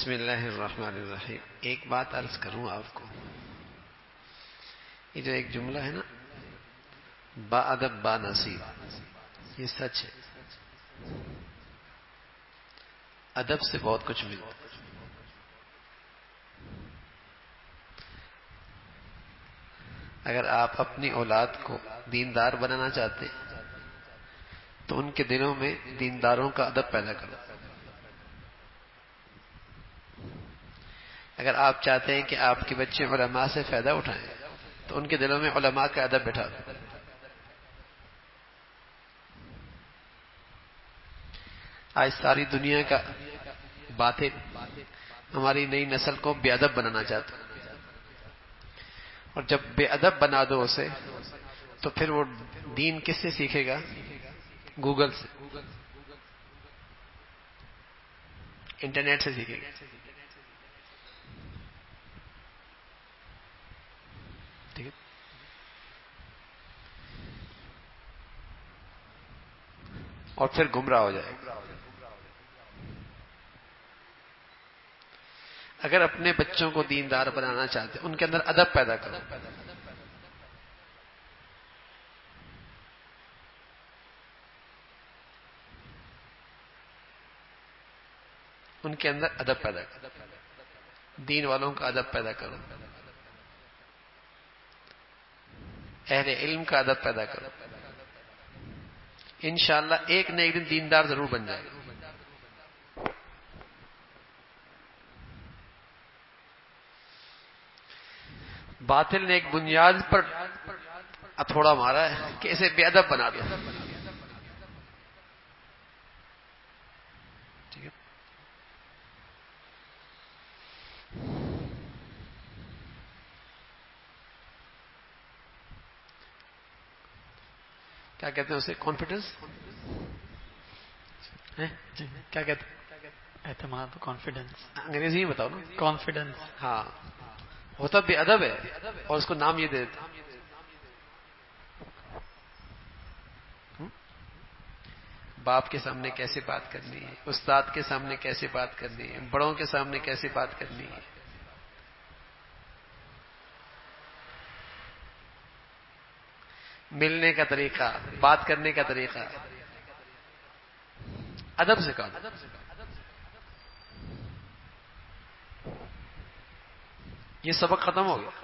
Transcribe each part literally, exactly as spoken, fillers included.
بسم اللہ الرحمن الرحیم. ایک بات عرض کروں آپ کو، یہ جو ایک جملہ ہے نا، با ادب با نصیب، یہ سچ ہے. ادب سے بہت کچھ ملتا ہے. اگر آپ اپنی اولاد کو دیندار بنانا چاہتے ہیں تو ان کے دلوں میں دینداروں کا ادب پیدا کرو. اگر آپ چاہتے ہیں کہ آپ کے بچے علماء سے فائدہ اٹھائیں تو ان کے دلوں میں علماء کا ادب بٹھا دو. آج ساری دنیا کا باطل ہماری نئی نسل کو بے ادب بنانا چاہتا ہے، اور جب بے ادب بنا دو اسے تو پھر وہ دین کس سے سیکھے گا؟ گوگل سے، انٹرنیٹ سے سیکھے گا. ٹھیک ہے، اور پھر گمراہ ہو جائے گا. اگر اپنے بچوں کو دیندار بنانا چاہتے ان کے اندر ادب پیدا کرو. ان کے اندر ادب پیدا کرو، دین والوں کا ادب پیدا کرو، اہل علم کا ادب پیدا کرو. انشاءاللہ ایک نہ ایک دن دیندار ضرور بن جائے گا. باطل نے ایک بنیاد پر ہتھوڑا مارا ہے کہ اسے بے ادب بنا دیا. ٹھیک ہے، کیا کہتے ہیں اسے؟ کانفیڈنس، کیا کہتے ہیں؟ اعتماد، کانفیڈنس. انگریزی میں بتاؤ نا. کانفیڈنس. ہاں، ہوتا بے ادب ہے اور اس کو نام یہ دے دیتے. باپ کے سامنے کیسے بات کرنی ہے، استاد کے سامنے کیسے بات کرنی ہے، بڑوں کے سامنے کیسے بات کرنی ہے. ملنے کا طریقہ، بات کرنے کا طریقہ ادب سے کہا. یہ سبق ختم ہو گیا.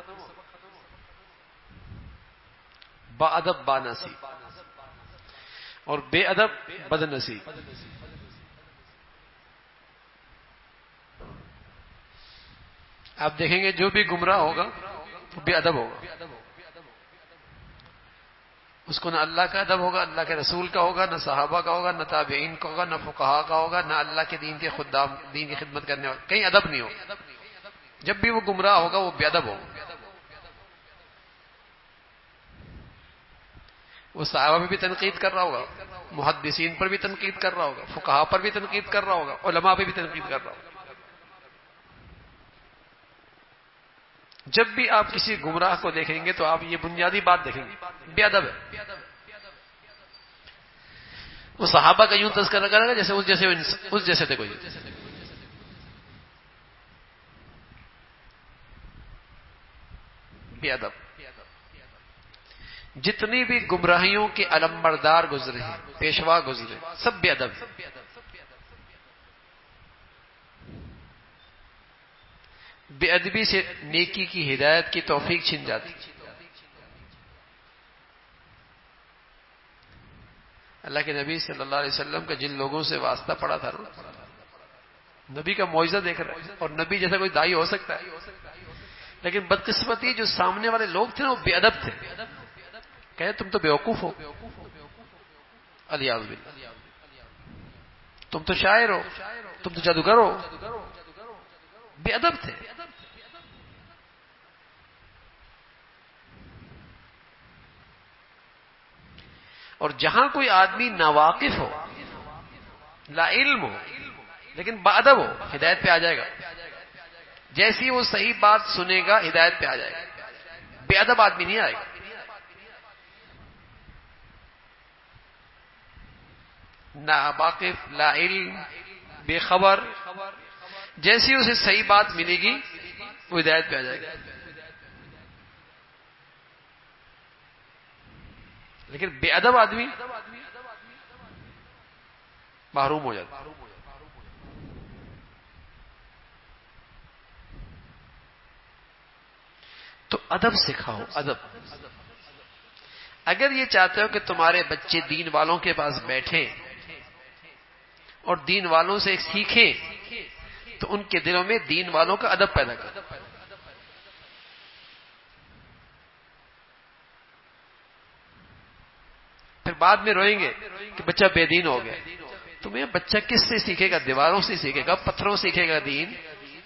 با ادب با نصیب اور بے ادب بد نصیب. آپ دیکھیں گے جو بھی گمراہ ہوگا وہ بے ادب ہوگا. اس کو نہ اللہ کا ادب ہوگا، اللہ کے رسول کا ہوگا، نہ صحابہ کا ہوگا، نہ تابعین کا ہوگا، نہ فقہا کا ہوگا، نہ اللہ کے دین کے خدام، دین کی خدمت کرنے والے. کہیں ادب نہیں ہوگا. جب بھی وہ گمراہ ہوگا وہ بے ادب ہوگا. وہ صحابہ پہ بھی تنقید کر رہا ہوگا، محدثین پر بھی تنقید کر رہا ہوگا، فقہا پر بھی تنقید کر رہا ہوگا، علماء پہ بھی تنقید کر رہا ہوگا. جب بھی آپ کسی گمراہ کو دیکھیں گے تو آپ یہ بنیادی بات دیکھیں گے، بے ادب ہے. وہ صحابہ کا یوں تذکرہ کرے گا جیسے اس جیسے اس جیسے تھے کوئی. بے ادب. جتنی بھی گمراہیوں کے علمبردار گزرے ہیں، پیشوا گزرے، سب بے ادب. بے ادبی سے نیکی کی ہدایت کی توفیق چھن جاتی. اللہ کے نبی صلی اللہ علیہ وسلم کا جن لوگوں سے واسطہ پڑا تھا نا، نبی کا معجزہ دیکھ رہے ہیں، اور نبی جیسا کوئی دائی ہو سکتا ہے، لیکن بدقسمتی جو سامنے والے لوگ تھے نا وہ بے ادب تھے. کہے تم تو بیوقوف ہو، الیاذ باللہ، تم تو شاعر ہو، تم تو جادوگر ہو. بے ادب تھے. اور جہاں کوئی آدمی ناواقف ہو، لا علم ہو، لیکن با ادب ہو، ہدایت پہ آ جائے گا. جیسی وہ صحیح بات سنے گا ہدایت پہ آ جائے گا. بے ادب آدمی نہیں آئے گا. نا واقف، لا علم، بے خبر، جیسی اسے صحیح بات ملے گی وہ ہدایت پہ آ جائے گا. لیکن بے ادب آدمی محروم ہو جاتا. تو ادب سکھاؤ. ادب اگر یہ چاہتے ہو کہ تمہارے بچے دین والوں کے پاس بیٹھیں اور دین والوں سے سیکھیں تو ان کے دلوں میں دین والوں کا ادب پیدا کرو. پھر بعد میں روئیں گے کہ بچہ بے دین ہو گیا. تمہیں بچہ کس سے سیکھے گا؟ دیواروں سے سیکھے گا؟ پتھروں سے سیکھے گا؟ دین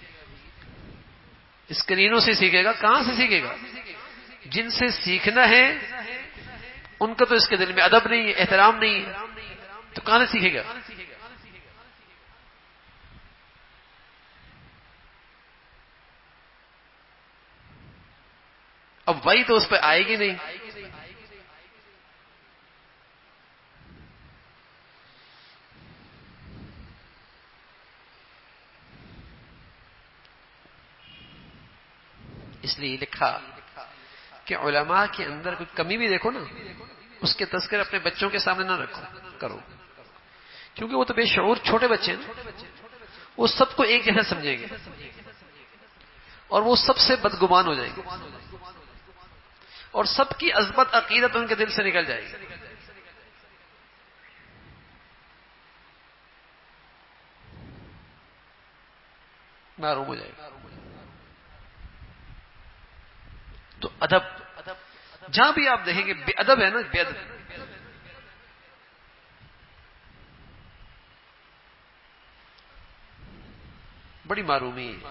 اسکرینوں سے سیکھے گا؟ کہاں سے سیکھے گا؟ جن سے سیکھنا ہے ان کا تو اس کے دل میں ادب نہیں ہے، احترام نہیں ہے، تو کہاں سے سیکھے گا؟ اب وہی تو اس پہ آئے گی نہیں. اس لیے لکھا کہ علماء کے اندر کوئی کمی بھی دیکھو نا، اس کے تذکر اپنے بچوں کے سامنے نہ رکھو کرو، کیونکہ وہ تو بے شعور چھوٹے بچے ہیں نا، وہ سب کو ایک جیسا سمجھیں گے اور وہ سب سے بدگمان ہو جائیں گے اور سب کی عظمت عقیدت ان کے دل سے نکل جائے گی. محروم ہو جائے گا. تو ادب جہاں بھی آپ دیکھیں گے بے ادب ہے نا، بے ادب بڑی معرومی ہے.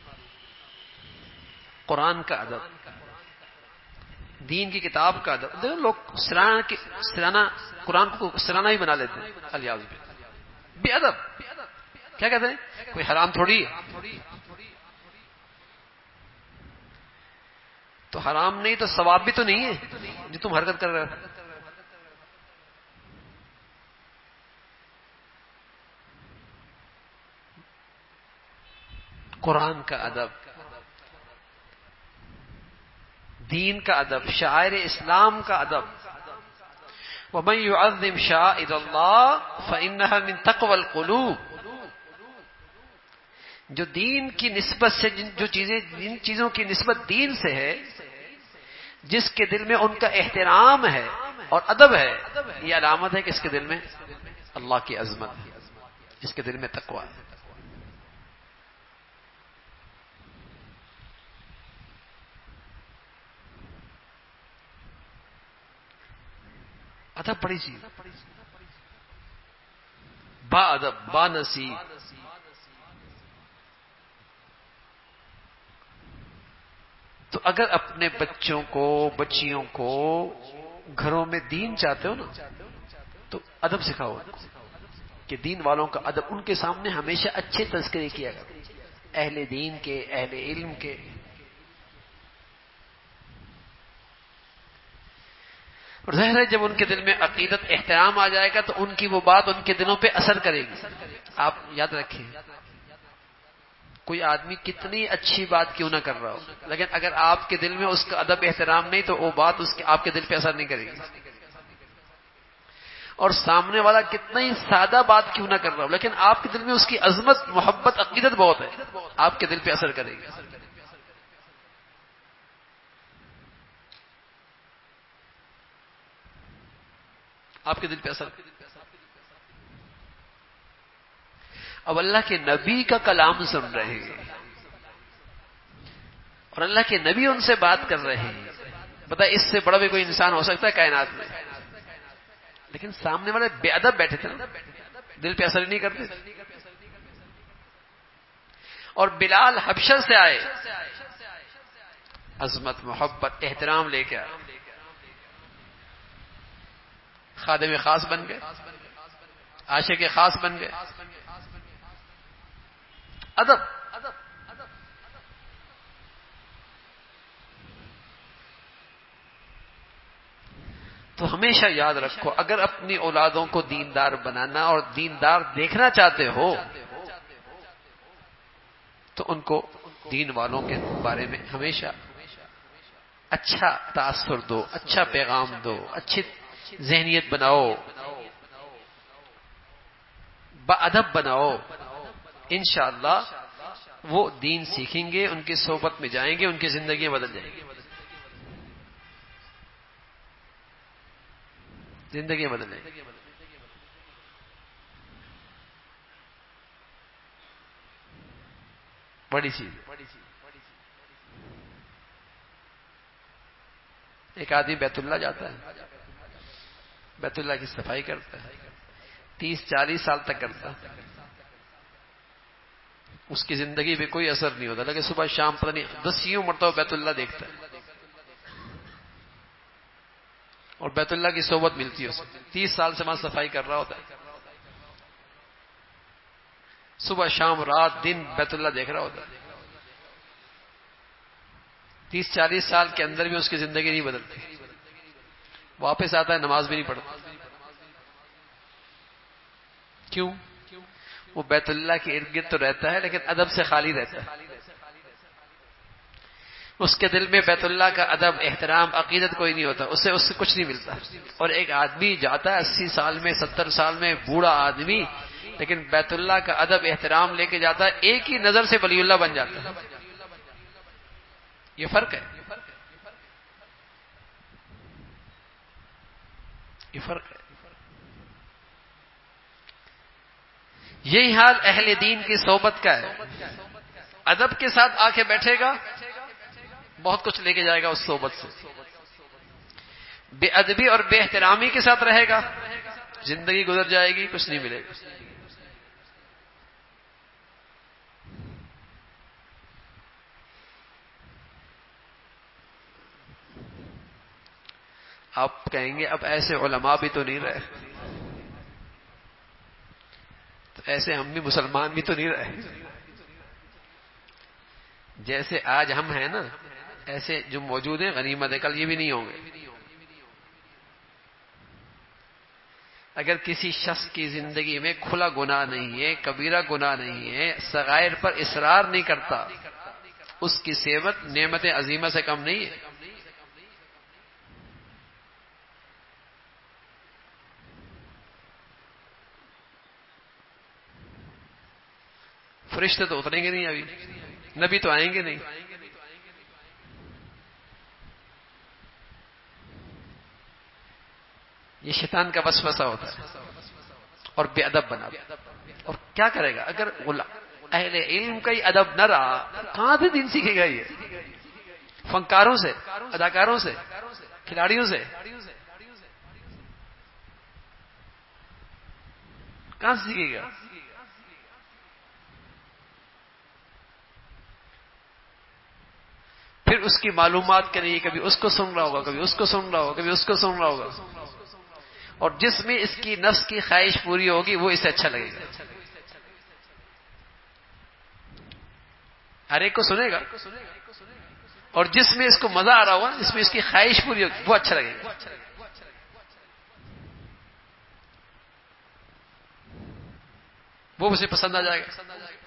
قرآن کا ادب، دین کی کتاب کا ادب. دیکھو لوگ سرانہ کی سرانہ قرآن کو سرانہ ہی بنا لیتے ہیں. الیاذ باللہ بے ادب کیا کہتے ہیں؟ کوئی حرام تھوڑی ہے. تو حرام نہیں تو ثواب بھی تو نہیں ہے جو تم حرکت کر رہے ہو. قرآن کا ادب، دین کا ادب، شاعر اسلام کا ادب. وَمَن يُعَظِّمْ شَعَائِرَ اللَّهِ فَإِنَّهَا مِن تَقْوَى الْقُلُوبِ. جو دین کی نسبت سے جو چیزیں جن چیزوں کی نسبت دین سے ہے، جس کے دل میں ان کا احترام ہے اور ادب ہے، یہ علامت ہے کہ اس کے دل میں اللہ کی عظمت ہے، اس کے دل میں تقوی ہے. ادب بڑی چیز، با ادب با نصیب. تو اگر اپنے بچوں کو بچیوں کو گھروں میں دین چاہتے ہو نا تو ادب سکھاؤ کہ دین والوں کا ادب. ان کے سامنے ہمیشہ اچھے تذکرے کیا کرو، اہل دین کے، اہل علم کے. اور ظاہر ہے جب ان کے دل میں عقیدت احترام آ جائے گا تو ان کی وہ بات ان کے دلوں پہ اثر کرے گی. آپ یاد رکھیں کوئی آدمی کتنی اچھی بات کیوں نہ کر رہا ہو، لیکن اگر آپ کے دل میں اس کا ادب احترام نہیں تو وہ بات اس کے آپ کے دل پہ اثر نہیں کرے گی. اور سامنے والا کتنا ہی سادہ بات کیوں نہ کر رہا ہو، لیکن آپ کے دل میں اس کی عظمت محبت عقیدت بہت ہے، آپ کے دل پہ اثر کرے گی. آپ کے دل پہ اثر. اب اللہ کے نبی کا کلام سن رہے ہیں اور اللہ کے نبی ان سے بات کر رہے ہیں. بتا اس سے بڑا بھی کوئی انسان ہو سکتا ہے کائنات میں؟ لیکن سامنے والے بے ادب بیٹھے تھے نا، دل پہ اثر نہیں کرتے. اور بلال حبشہ سے آئے، عظمت محبت احترام لے کے آئے، خادم خاص بن گئے، عاشق خاص بن گئے. ادب تو ہمیشہ یاد رکھو، اگر اپنی اولادوں کو دیندار بنانا اور دیندار دیکھنا چاہتے ہو تو ان کو دین والوں کے بارے میں ہمیشہ اچھا تاثر دو، اچھا پیغام دو، اچھی ذہنیت بناؤ، باادب بناؤ. انشاءاللہ وہ دین سیکھیں گے، ان کی صحبت میں جائیں گے، ان کی زندگیاں بدل جائیں گی، زندگیاں بدل جائیں گی. بڑی چیز. ایک آدمی بیت اللہ جاتا ہے، بیت اللہ کی صفائی کرتا ہے، تیس چالیس سال تک کرتا ہے، اس کی زندگی پہ کوئی اثر نہیں ہوتا، لیکن صبح شام پتہ نہیں دسیوں مرتبہ بیت اللہ دیکھتا ہے اور بیت اللہ کی صحبت ملتی ہے اسے. تیس سال سے وہاں صفائی کر رہا ہوتا ہے، صبح شام رات دن بیت اللہ دیکھ رہا ہوتا ہے. تیس چالیس سال کے اندر بھی اس کی زندگی نہیں بدلتی. واپس آتا ہے نماز بھی نہیں پڑھتا. کیوں؟ وہ بیت اللہ کے ارد گرد تو رہتا ہے لیکن ادب سے خالی رہتا ہے. اس کے دل میں بیت اللہ کا ادب، احترام، عقیدت کوئی نہیں ہوتا، اسے اس سے کچھ نہیں ملتا. اور ایک آدمی جاتا ہے اسی سال میں، ستر سال میں، بوڑھا آدمی، لیکن بیت اللہ کا ادب احترام لے کے جاتا ہے، ایک ہی نظر سے ولی اللہ بن جاتا ہے. یہ فرق ہے، یہ فرق ہے. یہی حال اہل دین کی صحبت کا ہے. ادب کے ساتھ آ کے بیٹھے گا، بہت کچھ لے کے جائے گا اس صحبت سے. بے ادبی اور بے احترامی کے ساتھ رہے گا، زندگی گزر جائے گی، کچھ نہیں ملے گا. آپ کہیں گے اب ایسے علماء بھی تو نہیں رہے، تو ایسے ہم بھی مسلمان بھی تو نہیں رہے. جیسے آج ہم ہیں نا، ایسے جو موجود ہیں غنیمت ہے، کل یہ بھی نہیں ہوں گے. اگر کسی شخص کی زندگی میں کھلا گناہ نہیں ہے، کبیرہ گناہ نہیں ہے، صغائر پر اصرار نہیں کرتا، اس کی صحبت نعمت عظیمہ سے کم نہیں ہے. فرشتے تو اتریں گے نہیں، ابھی نبی تو آئیں گے نہیں. یہ شیطان کا وسوسہ ہوتا ہے اور بے ادب بنا. اور کیا کرے گا اگر اہل علم کا ہی ادب نہ رہا، کہاں سے دین سیکھے گا؟ یہ فنکاروں سے، اداکاروں سے، کھلاڑیوں سے کہاں سے سیکھے گا؟ پھر اس کی معلومات کے لیے کبھی اس کو سن رہا ہوگا، کبھی اس کو سن رہا ہوگا، کبھی اس کو سن رہا ہوگا. اور جس میں اس کی نفس کی خواہش پوری ہوگی وہ اسے اچھا لگے گا. ہر ایک کو سنے گا، اور جس میں اس کو مزہ آ رہا ہوگا، جس میں اس کی خواہش پوری ہوگی وہ اچھا لگے گا. وہ اسے پسند آ جائے گا.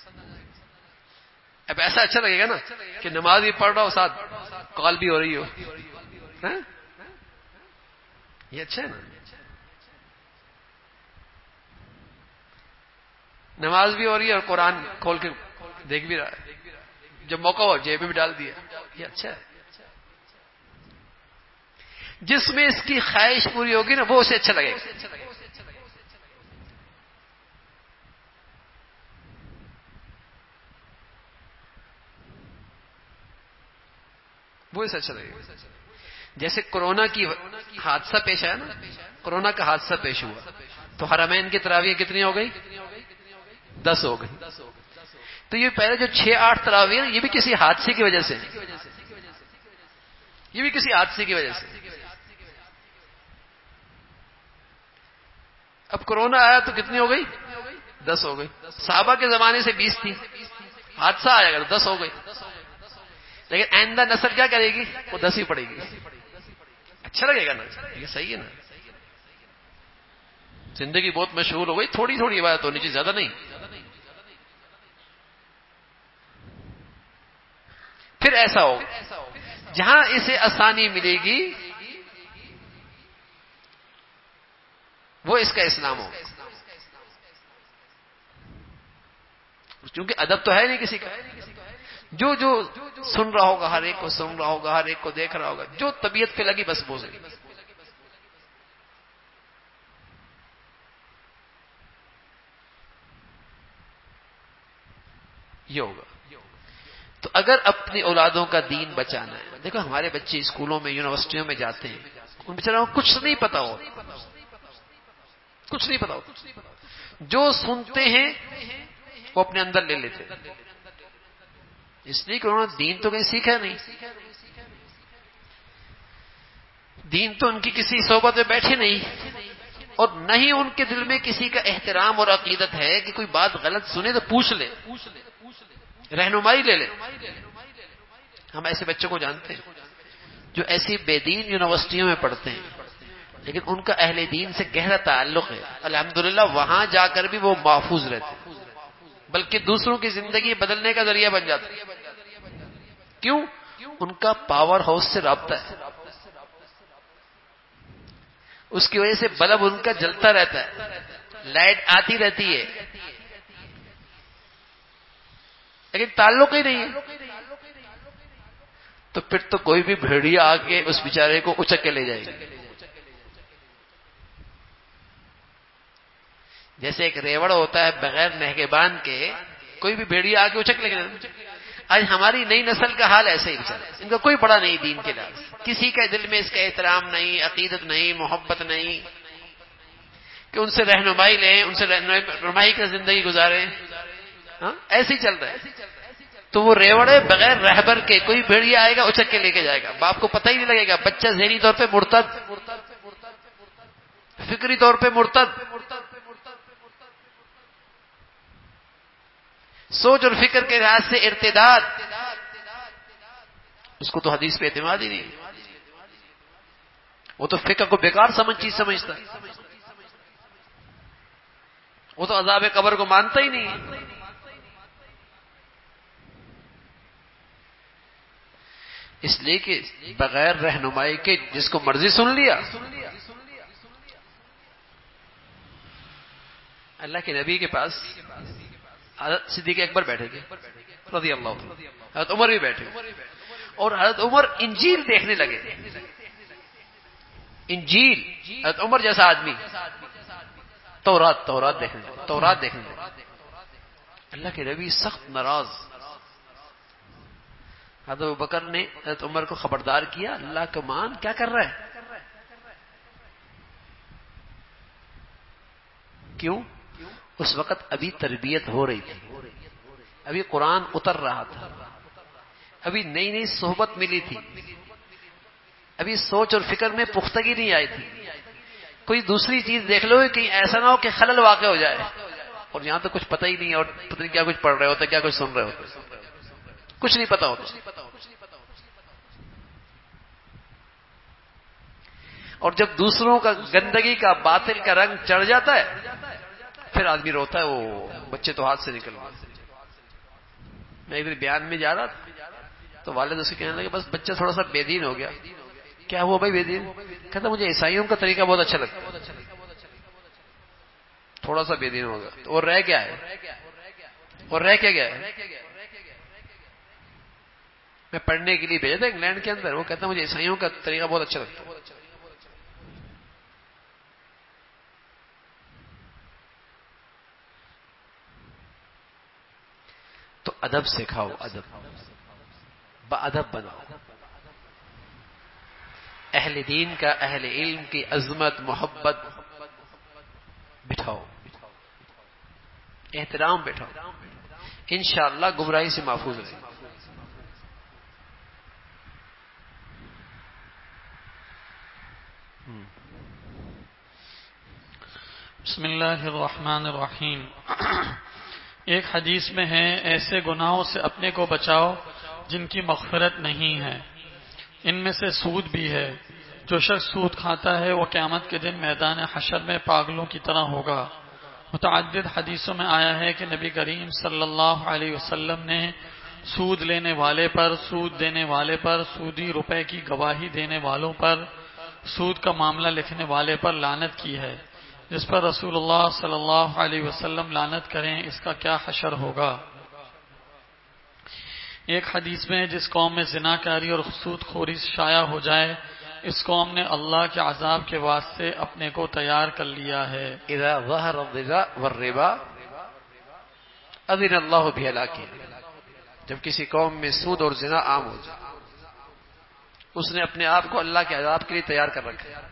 اب ایسا اچھا لگے گا نا کہ نماز بھی پڑھ رہا ہو، ساتھ کال بھی ہو رہی ہو. یہ اچھا ہے نا. نماز بھی ہو رہی ہے اور قرآن کھول کے دیکھ بھی رہا ہے، جب موقع ہو جیب میں بھی ڈال دیا. یہ اچھا ہے. جس میں اس کی خواہش پوری ہوگی نا وہ اسے اچھا لگے گا. وہ اسے اچھا لگے گا. جیسے کورونا کی حادثہ پیش آیا نا، کورونا کا حادثہ پیش ہوا تو حرمین کی تراویح کتنی ہو گئی؟ دس ہو گئی. تو یہ پہلے جو چھ آٹھ تراویح یہ بھی کسی حادثے کی وجہ سے، یہ بھی کسی حادثے کی وجہ سے. اب کورونا آیا تو کتنی ہو گئی؟ دس ہو گئی. صحابہ کے زمانے سے بیس تھی، حادثہ آیا گا دس ہو گئی. لیکن آئندہ نسل کیا کرے گی؟ وہ دس ہی پڑے گی. اچھا لگے گا نا؟ یہ صحیح ہے نا. زندگی بہت مشغول ہو گئی، تھوڑی تھوڑی عبادت ہونی چاہیے، زیادہ نہیں. پھر ایسا ہوگا جہاں اسے آسانی ملے گی وہ اس کا اسلام ہوگا. کیونکہ ادب تو ہے نہیں کسی کا. جو جو سن رہا ہوگا ہر ایک کو سن رہا ہوگا، ہر ایک کو دیکھ رہا ہوگا، جو طبیعت پہ لگی بس بولے. یہ ہوگا. تو اگر اپنی اولادوں کا دین بچانا ہے، دیکھو ہمارے بچے اسکولوں میں یونیورسٹیوں میں جاتے ہیں، ان بیچاروں کو کچھ نہیں پتا ہو کچھ نہیں پتا ہو جو سنتے ہیں وہ اپنے اندر لے لیتے ہیں، اس لیے کہ انہوں نے دین تو کہیں سیکھا نہیں. دین تو ان کی کسی صحبت میں بیٹھے نہیں، اور نہ ہی ان کے دل میں کسی کا احترام اور عقیدت ہے کہ کوئی بات غلط سنے تو پوچھ لے، رہنمائی لے لے. ہم ایسے بچوں کو جانتے ہیں جو ایسی بے دین یونیورسٹیوں میں پڑھتے ہیں، لیکن ان کا اہل دین سے گہرا تعلق ہے. الحمدللہ وہاں جا کر بھی وہ محفوظ رہتے ہیں، بلکہ دوسروں کی زندگی بدلنے کا ذریعہ بن جاتے ہیں. کیوں؟ ان کا پاور ہاؤس سے رابطہ ہے، اس کی وجہ سے بلب ان کا جلتا رہتا ہے، لائٹ آتی رہتی ہے، لیکن تعلق ہی نہیں ہے. تو پھر تو کوئی بھی بھیڑیا آ کے اس بیچارے کو اچک کے لے جائے گا. جیسے ایک ریوڑ ہوتا ہے بغیر نہگبان کے، کوئی بھی بھیڑیا آ کے اچک لے گا. آج ہماری نئی نسل کا حال ایسے ہی بیچارہ، ان کا کوئی بڑا نہیں دین کے لحاظ، کسی کے دل میں اس کا احترام نہیں، عقیدت نہیں، محبت نہیں کہ ان سے رہنمائی لیں، ان سے رہنمائی کا زندگی گزاریں. ہاں ایسے ہی چل رہا ہے. تو وہ ریوڑے بغیر رہبر کے کوئی بھیڑیا آئے گا اچک کے لے کے جائے گا، باپ کو پتہ ہی نہیں لگے گا. بچہ ذہنی طور پہ مرتد، فکری طور پہ مرتد، سوچ اور فکر کے لحاظ سے ارتداد. اس کو تو حدیث پہ اعتماد ہی نہیں، وہ تو فقہ کو بیکار سمجھ چیز سمجھتا، وہ تو عذاب قبر کو مانتا ہی نہیں ہے. اس لیے کہ بغیر رہنمائی کے جس کو مرضی سن لیا. اللہ کے نبی کے پاس حضرت صدیق اکبر بیٹھے تھے رضی اللہ عنہ، حضرت عمر بھی بیٹھے، اور حضرت عمر انجیل دیکھنے لگے. انجیل، حضرت عمر جیسا آدمی تورات تورات دیکھنے تورات دیکھنے لگے. اللہ کے نبی سخت ناراض. حضرت ابوبکر نے حضرت عمر کو خبردار کیا، اللہ کا مان کیا کر رہا ہے؟ کیوں؟ اس وقت ابھی تربیت ہو رہی تھی، ابھی قرآن اتر رہا تھا، ابھی نئی نئی صحبت ملی تھی، ابھی سوچ اور فکر میں پختگی نہیں آئی تھی. کوئی دوسری چیز دیکھ لو کہ ایسا نہ ہو کہ خلل واقع ہو جائے، اور یہاں تو کچھ پتہ ہی نہیں، اور پتہ نہیں کیا کچھ پڑھ رہے ہوتے، کیا کچھ سن رہے ہوتے، کچھ نہیں پتا ہوتا. اور جب دوسروں کا گندگی کا باطل کا رنگ چڑھ جاتا ہے پھر آدمی روتا ہے، وہ بچے تو ہاتھ سے نکل گئے. میں ایک دن بیان میں جا رہا تھا تو والد اسے کہنے لگے بس بچہ تھوڑا سا بے دین ہو گیا. کیا ہوا بھائی بے دین؟ کہتا مجھے عیسائیوں کا طریقہ بہت اچھا لگتا ہے. تھوڑا سا بے دین ہو گیا تو اور رہ کیا ہے؟ اور رہ کیا گیا ہے؟ میں پڑھنے کے لیے بھیجا تھا انگلینڈ کے اندر، وہ کہتا مجھے عیسائیوں کا طریقہ بہت اچھا لگتا ہے. تو ادب سکھاؤ، ادب با ادب بناؤ. اہل دین کا، اہل علم کی عظمت محبت بٹھاؤ، احترام بٹھاؤ، انشاءاللہ گمراہی سے محفوظ رہے. بسم اللہ الرحمن الرحیم. ایک حدیث میں ہے ایسے گناہوں سے اپنے کو بچاؤ جن کی مغفرت نہیں ہے. ان میں سے سود بھی ہے. جو شخص سود کھاتا ہے وہ قیامت کے دن میدان حشر میں پاگلوں کی طرح ہوگا. متعدد حدیثوں میں آیا ہے کہ نبی کریم صلی اللہ علیہ وسلم نے سود لینے والے پر، سود دینے والے پر، سودی روپے کی گواہی دینے والوں پر، سود کا معاملہ لکھنے والے پر لعنت کی ہے، جس پر رسول اللہ صلی اللہ علیہ وسلم لعنت کریں، اس کا کیا حشر ہوگا؟ ایک حدیث میں جس قوم میں زناکاری اور سود خوری شائع ہو جائے اس قوم نے اللہ کے عذاب کے واسطے اپنے کو تیار کر لیا ہے۔ اذا ظہر الربا والربا اذن اللہ بہلاکہ، جب کسی قوم میں سود اور زنا عام ہو جائے اس نے اپنے آپ کو اللہ کے عذاب کے لیے تیار کر رکھا ہے۔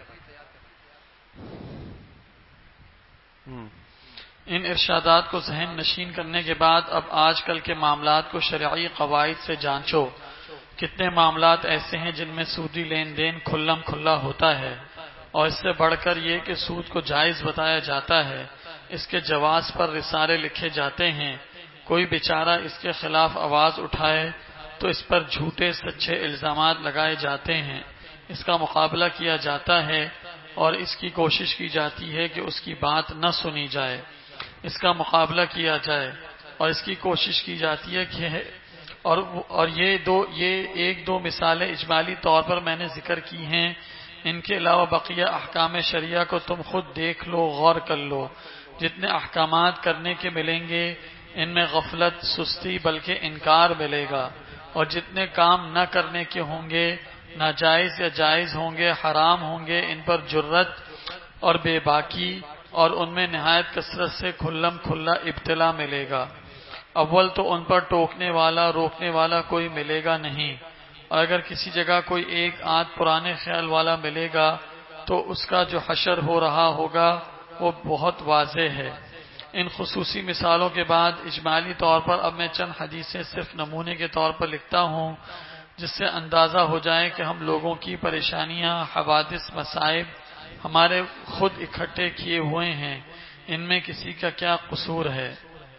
ان ارشادات کو ذہن نشین کرنے کے بعد اب آج کل کے معاملات کو شرعی قواعد سے جانچو۔ کتنے معاملات ایسے ہیں جن میں سودی لین دین کھلم کھلا ہوتا ہے، اور اس سے بڑھ کر یہ کہ سود کو جائز بتایا جاتا ہے، اس کے جواز پر رسالے لکھے جاتے ہیں۔ کوئی بیچارہ اس کے خلاف آواز اٹھائے تو اس پر جھوٹے سچے الزامات لگائے جاتے ہیں، اس کا مقابلہ کیا جاتا ہے اور اس کی کوشش کی جاتی ہے کہ اس کی بات نہ سنی جائے، اس کا مقابلہ کیا جائے، اور اس کی کوشش کی جاتی ہے کہ اور اور یہ دو یہ ایک دو مثالیں اجمالی طور پر میں نے ذکر کی ہیں، ان کے علاوہ بقیہ احکام شریعہ کو تم خود دیکھ لو، غور کر لو۔ جتنے احکامات کرنے کے ملیں گے ان میں غفلت، سستی بلکہ انکار ملے گا، اور جتنے کام نہ کرنے کے ہوں گے، ناجائز یا جائز ہوں گے، حرام ہوں گے، ان پر جرت اور بے باکی اور ان میں نہایت کثرت سے کھلم کھلا ابتلا ملے گا۔ اول تو ان پر ٹوکنے والا، روکنے والا کوئی ملے گا نہیں، اور اگر کسی جگہ کوئی ایک آدھ پرانے خیال والا ملے گا تو اس کا جو حشر ہو رہا ہوگا وہ بہت واضح ہے۔ ان خصوصی مثالوں کے بعد اجمالی طور پر اب میں چند حدیثیں صرف نمونے کے طور پر لکھتا ہوں، جس سے اندازہ ہو جائے کہ ہم لوگوں کی پریشانیاں، حوادث، مصائب ہمارے خود اکٹھے کیے ہوئے ہیں، ان میں کسی کا کیا قصور ہے۔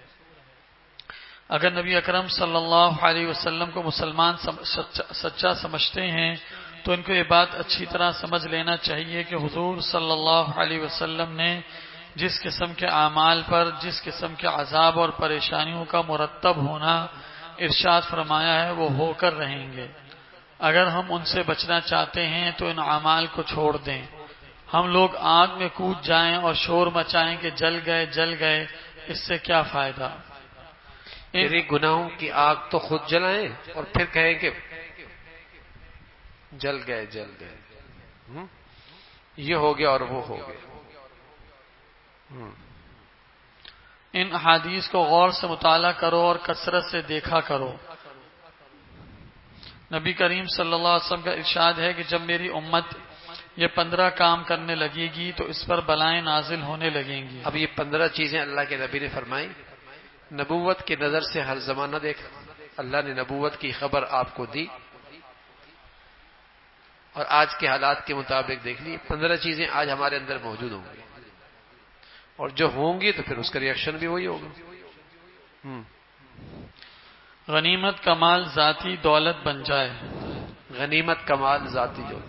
اگر نبی اکرم صلی اللہ علیہ وسلم کو مسلمان سچا سمجھتے ہیں تو ان کو یہ بات اچھی طرح سمجھ لینا چاہیے کہ حضور صلی اللہ علیہ وسلم نے جس قسم کے اعمال پر جس قسم کے عذاب اور پریشانیوں کا مرتب ہونا ارشاد فرمایا ہے وہ ہو کر رہیں گے۔ اگر ہم ان سے بچنا چاہتے ہیں تو ان اعمال کو چھوڑ دیں۔ ہم لوگ آگ میں کود جائیں اور شور مچائیں کہ جل گئے جل گئے، اس سے کیا فائدہ؟ تیری گناہوں کی آگ تو خود جلائیں اور پھر کہیں کہ جل گئے جل گئے، یہ ہو گیا اور وہ ہو گیا۔ ان احادیث کو غور سے مطالعہ کرو اور کثرت سے دیکھا کرو۔ نبی کریم صلی اللہ علیہ وسلم کا ارشاد ہے کہ جب میری امت یہ پندرہ کام کرنے لگے گی تو اس پر بلائیں نازل ہونے لگیں گی۔ اب یہ پندرہ چیزیں اللہ کے نبی نے فرمائی، نبوت کی نظر سے ہر زمانہ دیکھا، اللہ نے نبوت کی خبر آپ کو دی اور آج کے حالات کے مطابق دیکھ لی، پندرہ چیزیں آج ہمارے اندر موجود ہوں گی، اور جو ہوں گی تو پھر اس کا ریئیکشن بھی وہی ہوگا۔ غنیمت کا مال ذاتی دولت بن جائے۔ غنیمت کا مال ذاتی جو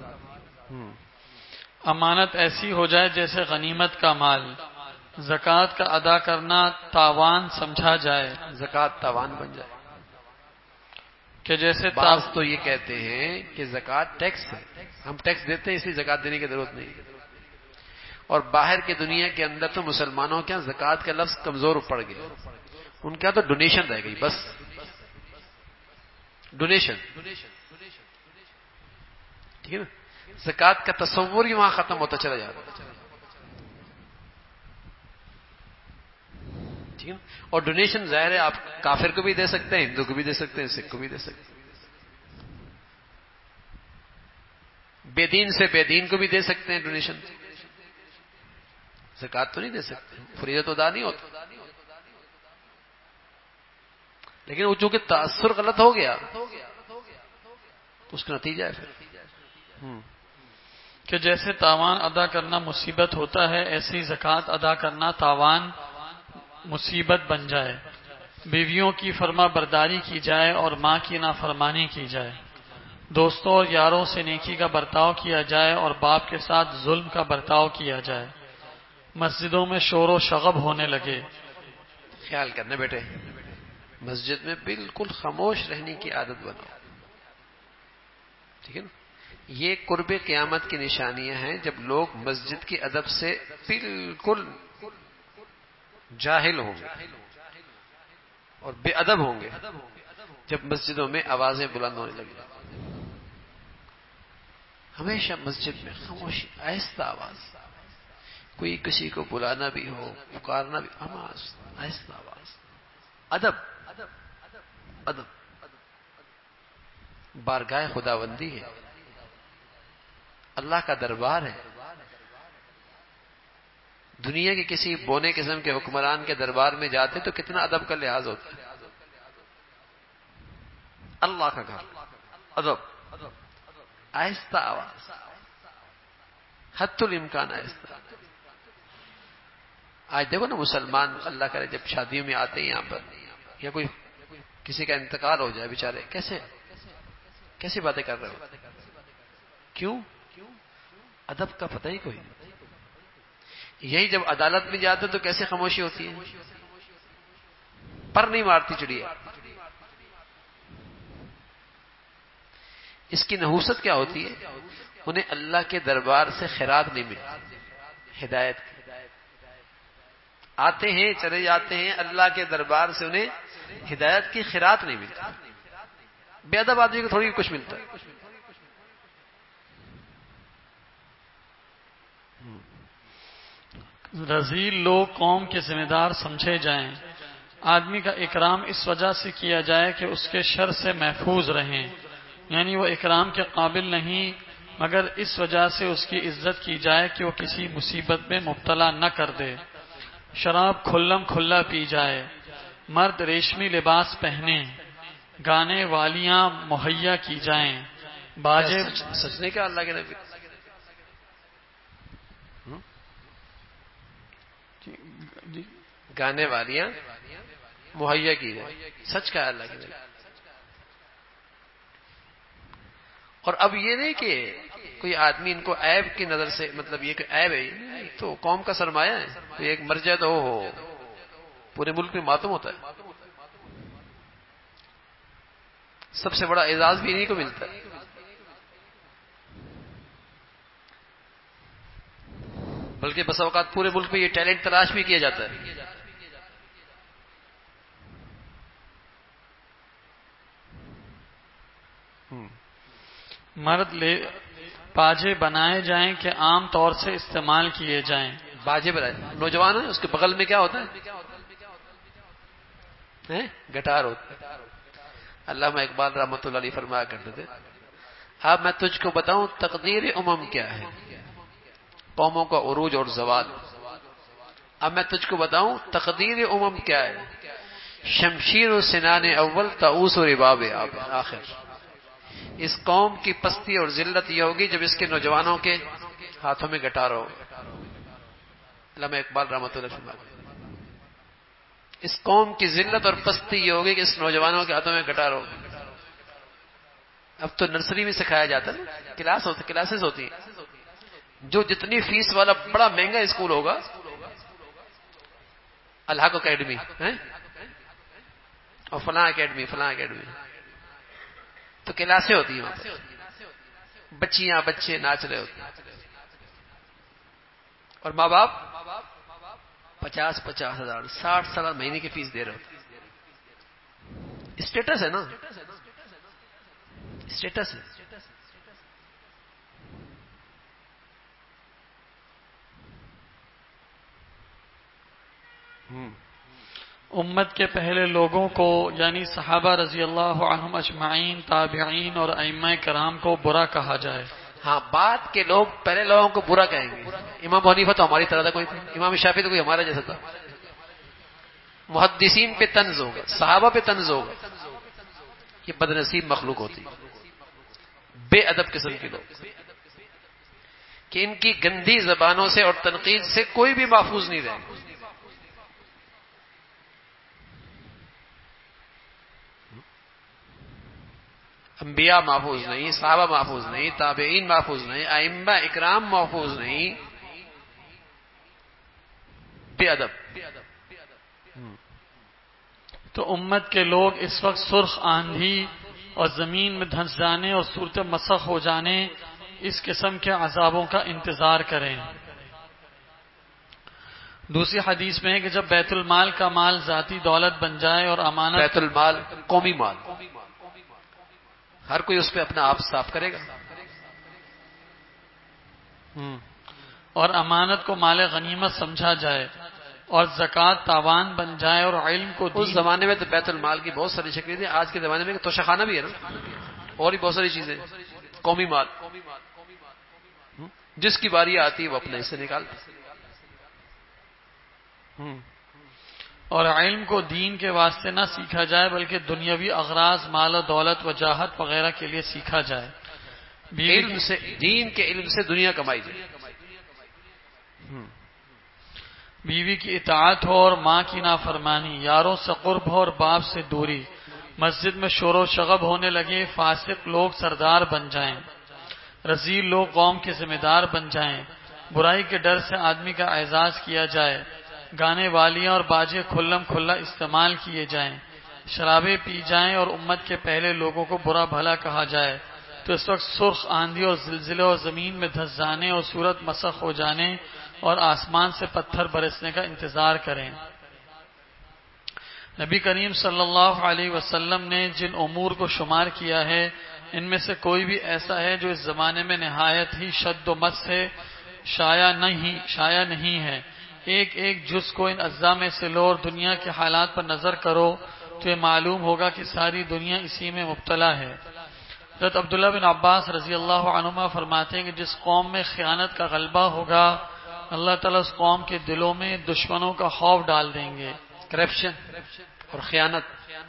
امانت ایسی ہو جائے جیسے غنیمت کا مال، زکوٰۃ کا ادا کرنا تاوان سمجھا جائے۔ زکوٰۃ تاوان بن جائے کہ جیسے بعض تو یہ کہتے ہیں کہ زکوٰۃ ٹیکس ہے، ہم ٹیکس دیتے ہیں اس لیے زکوٰۃ دینے کی ضرورت نہیں، اور باہر کے دنیا کے اندر تو مسلمانوں کے یہاں زکوٰۃ کا لفظ کمزور پڑ گیا، ان کا تو ڈونیشن رہ گئی، بس ڈونیشن، ٹھیک ہے نا، زکوٰۃ کا تصور ہی وہاں ختم ہوتا چلا جاتا ہے، ٹھیک ہے، اور ڈونیشن ظاہر ہے آپ کافر کو بھی دے سکتے ہیں، ہندو کو بھی دے سکتے ہیں، سکھ کو بھی دے سکتے ہیں، بے دین سے بے دین کو بھی دے سکتے ہیں ڈونیشن، زکوٰۃ تو نہیں دے سکتے، فریضہ تو ادا نہیں ہوتا، لیکن وہ چونکہ تاثر غلط ہو گیا تو اس کا نتیجہ ہے پھر کہ جیسے تاوان ادا کرنا مصیبت ہوتا ہے ایسے ہی زکوٰۃ ادا کرنا تاوان مصیبت بن جائے۔ بیویوں کی فرما برداری کی جائے اور ماں کی نافرمانی کی جائے، دوستوں اور یاروں سے نیکی کا برتاؤ کیا جائے اور باپ کے ساتھ ظلم کا برتاؤ کیا جائے، مسجدوں میں شور و شغب ہونے لگے۔ خیال کرنا بیٹے، مسجد میں بالکل خاموش رہنے کی عادت بناؤ. ٹھیک ہے نا؟ یہ قرب قیامت کی نشانیاں ہیں جب لوگ مسجد کی ادب سے بالکل جاہل ہوں گے اور بے ادب ہوں گے جب مسجدوں میں آوازیں بلند ہونے لگیں. ہمیشہ مسجد میں خاموشی، آہستہ آواز، کوئی کسی کو بلانا بھی ہو، پکارنا بھی، آواز آہستہ آواز، ادب ادب. بارگاہ خداوندی ہے، اللہ کا دربار ہے. دنیا کے کسی بونے قسم کے حکمران کے دربار میں جاتے تو کتنا ادب کا لحاظ ہوتا ہے. اللہ کا گھر، ادب، آہستہ آواز، حد الامکان آہستہ. آج دیکھو نا مسلمان اللہ کرے جب شادیوں میں آتے ہیں یہاں پر، یا کوئی کسی کا انتقال ہو جائے، بیچارے کیسے کیسی باتیں کر رہے ہو؟ کیوں؟ ادب کا پتہ ہی کوئی نہیں. یہی جب عدالت میں جاتے تو کیسے خاموشی ہوتی ہے، پر نہیں مارتی چڑیا. اس کی نحوست کیا ہوتی ہے؟ انہیں اللہ کے دربار سے خیرات نہیں ملتی، ہدایت کی. آتے ہیں چلے جاتے ہیں، اللہ کے دربار سے انہیں ہدایت کی خیرات نہیں ملتی. بے ادب آدمی کو تھوڑی کچھ ملتا ہے. رذیل لوگ قوم کے ذمہ دار سمجھے جائیں. آدمی کا اکرام اس وجہ سے کیا جائے کہ اس کے شر سے محفوظ رہیں، یعنی وہ اکرام کے قابل نہیں مگر اس وجہ سے اس کی عزت کی جائے کہ وہ کسی مصیبت میں مبتلا نہ کر دے. شراب کھلم کھلا پی جائے، مرد ریشمی لباس پہنے، گانے والیاں مہیا کی جائیں، باجے سچنے کا اللہ کے نبی گانے والیاں مہیا کی جائیں. سچ کا اللہ کے نبی. اور اب یہ نہیں کہ کوئی آدمی ان کو عیب کی نظر سے، مطلب یہ کہ عیب ہے تو قوم کا سرمایہ ہے، تو ایک مر جائے تو ہو پورے ملک میں ماتم ہوتا ہے. سب سے بڑا اعزاز بھی انہیں کو ملتا ہے. بلکہ بس اوقات پورے ملک میں یہ ٹیلنٹ تلاش بھی کیا جاتا ہے. مرد لے باجے بنائے جائیں کہ عام طور سے استعمال کیے جائیں. باجے بنائے نوجوان ہے، اس کے بغل میں کیا ہوتا ہے؟ گٹار ہوتا ہے. علامہ اقبال رحمۃ اللہ علیہ فرمایا کرتے تھے، اب میں تجھ کو بتاؤں تقدیر امم کیا ہے، قوموں کا عروج اور زوال. اب میں تجھ کو بتاؤں تقدیر امم کیا ہے، شمشیر و سنان اول طاؤس و رباب آخر. اس قوم کی پستی اور ذلت یہ ہوگی جب اس کے نوجوانوں کے ہاتھوں میں گٹار ہو. علامہ اقبال رحمۃ اللہ علیہ، اس قوم کی ذلت اور پستی یہ ہوگی کہ اس نوجوانوں کے ہاتھوں میں گٹار ہو. اب تو نرسری میں سکھایا جاتا ہے نا، کلاس ہوتی کلاسز ہوتی ہیں. جو جتنی فیس والا بڑا مہنگا اسکول ہوگا، الحق اکیڈمی اور فلاں اکیڈمی فلاں اکیڈمی، تو کلاسیں ہوتی ہیں وہاں پر، بچیاں بچے ناچ رہے ہوتے ہیں، اور ماں باپ پچاس پچاس ہزار ساٹھ سال مہینے کی فیس دے رہے ہوتے ہیں. اسٹیٹس ہے نا، اسٹیٹس ہے. امت کے پہلے لوگوں کو یعنی صحابہ رضی اللہ عنہم اجمعین، تابعین اور ائمہ کرام کو برا کہا جائے. ہاں، بات کے لوگ پہلے لوگوں کو برا کہیں گے. امام حنیفہ تو ہماری طرح تھا کوئی تھا، امام شافعی تو کوئی ہمارا جیسا تھا. محدثین پہ طنز ہوگا، صحابہ پہ طنز ہوگا. یہ بدنصیب مخلوق ہوتی، بے ادب قسم کے لوگ کہ ان کی گندی زبانوں سے اور تنقید سے کوئی بھی محفوظ نہیں رہے. انبیاء محفوظ نہیں، صحابہ محفوظ نہیں، تابعین محفوظ نہیں، ائمہ اکرام محفوظ نہیں، بے ادب. تو امت کے لوگ اس وقت سرخ آندھی اور زمین میں دھنس جانے اور صورت مسخ ہو جانے اس قسم کے عذابوں کا انتظار کریں۔ دوسری حدیث میں ہے کہ جب بیت المال کا مال ذاتی دولت بن جائے اور امانت، بیت المال قومی مال، ہر کوئی اس پہ اپنا آپ صاف کرے گا، اور امانت کو مال غنیمت سمجھا جائے اور زکوٰۃ تاوان بن جائے اور علم کو اس زمانے میں تو بیت المال کی بہت ساری شکلیں تھیں، آج کے زمانے میں توشہ خانہ بھی ہے نا، اور بھی بہت ساری چیزیں، قومی مال جس کی باری آتی ہے وہ اپنے حصے نکالتا ہے۔ اور علم کو دین کے واسطے نہ سیکھا جائے بلکہ دنیاوی اغراض مال و دولت وجاہت وغیرہ کے لیے سیکھا جائے۔ علم سے، دین کے علم سے دنیا کمائی جائے، بیوی کی اطاعت ہو اور ماں کی نافرمانی، یاروں سے قرب ہو اور باپ سے دوری، مسجد میں شور و شغب ہونے لگے، فاسق لوگ سردار بن جائیں، رذیل لوگ قوم کے ذمہ دار بن جائیں، برائی کے ڈر سے آدمی کا اعزاز کیا جائے، گانے والیاں اور باجے کھلم کھلا استعمال کیے جائیں، شرابیں پی جائیں اور امت کے پہلے لوگوں کو برا بھلا کہا جائے، تو اس وقت سرخ آندھی اور زلزلے اور زمین میں دھس جانے اور صورت مسخ ہو جانے اور آسمان سے پتھر برسنے کا انتظار کریں۔ نبی کریم صلی اللہ علیہ وسلم نے جن امور کو شمار کیا ہے ان میں سے کوئی بھی ایسا ہے جو اس زمانے میں نہایت ہی شد و مت سے شایع نہیں شایع نہیں ہے۔ ایک ایک جز کو ان اجزاء میں سے لو اور دنیا کے حالات پر نظر کرو تو یہ معلوم ہوگا کہ ساری دنیا اسی میں مبتلا ہے۔ حضرت عبداللہ بن عباس رضی اللہ عنہما فرماتے ہیں کہ جس قوم میں خیانت کا غلبہ ہوگا اللہ تعالیٰ اس قوم کے دلوں میں دشمنوں کا خوف ڈال دیں گے۔ کرپشن اور خیانت،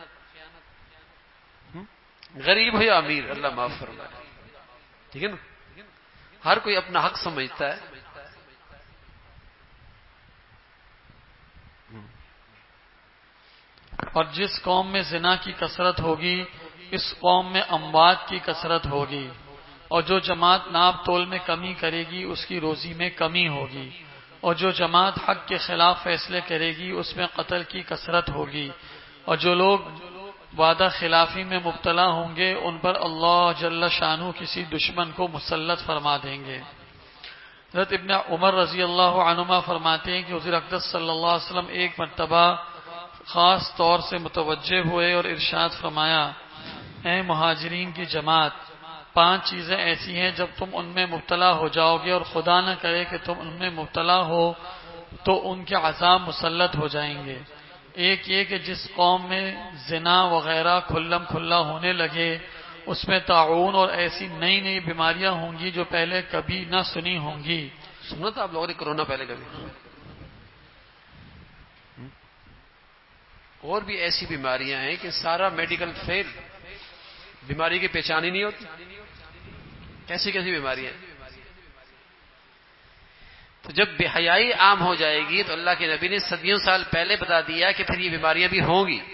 غریب ہو یا امیر اللہ معاف فرمائے، ٹھیک ہے نا، ہر کوئی اپنا حق سمجھتا ہے۔ اور جس قوم میں زنا کی کثرت ہوگی اس قوم میں اموات کی کثرت ہوگی، اور جو جماعت ناپ تول میں کمی کرے گی اس کی روزی میں کمی ہوگی، اور جو جماعت حق کے خلاف فیصلے کرے گی اس میں قتل کی کثرت ہوگی، اور جو لوگ وعدہ خلافی میں مبتلا ہوں گے ان پر اللہ جل شانہ کسی دشمن کو مسلط فرما دیں گے۔ حضرت ابن عمر رضی اللہ عنہما فرماتے ہیں کہ حضور اقدس صلی اللہ علیہ وسلم ایک مرتبہ خاص طور سے متوجہ ہوئے اور ارشاد فرمایا، اے مہاجرین کی جماعت، پانچ چیزیں ایسی ہیں جب تم ان میں مبتلا ہو جاؤ گے اور خدا نہ کرے کہ تم ان میں مبتلا ہو تو ان کے عذاب مسلط ہو جائیں گے۔ ایک یہ کہ جس قوم میں زنا وغیرہ کھلم کھلا ہونے لگے اس میں طاعون اور ایسی نئی نئی بیماریاں ہوں گی جو پہلے کبھی نہ سنی ہوں گی۔ سنا تھا آپ لوگوں نے کرونا پہلے کبھی؟ اور بھی ایسی بیماریاں ہیں کہ سارا میڈیکل فیل، بیماری کی پہچان ہی نہیں ہوتی، کیسی کیسی بیماریاں ہیں۔ تو جب بے حیائی عام ہو جائے گی تو اللہ کے نبی نے صدیوں سال پہلے بتا دیا کہ پھر یہ بیماریاں بھی ہوں گی۔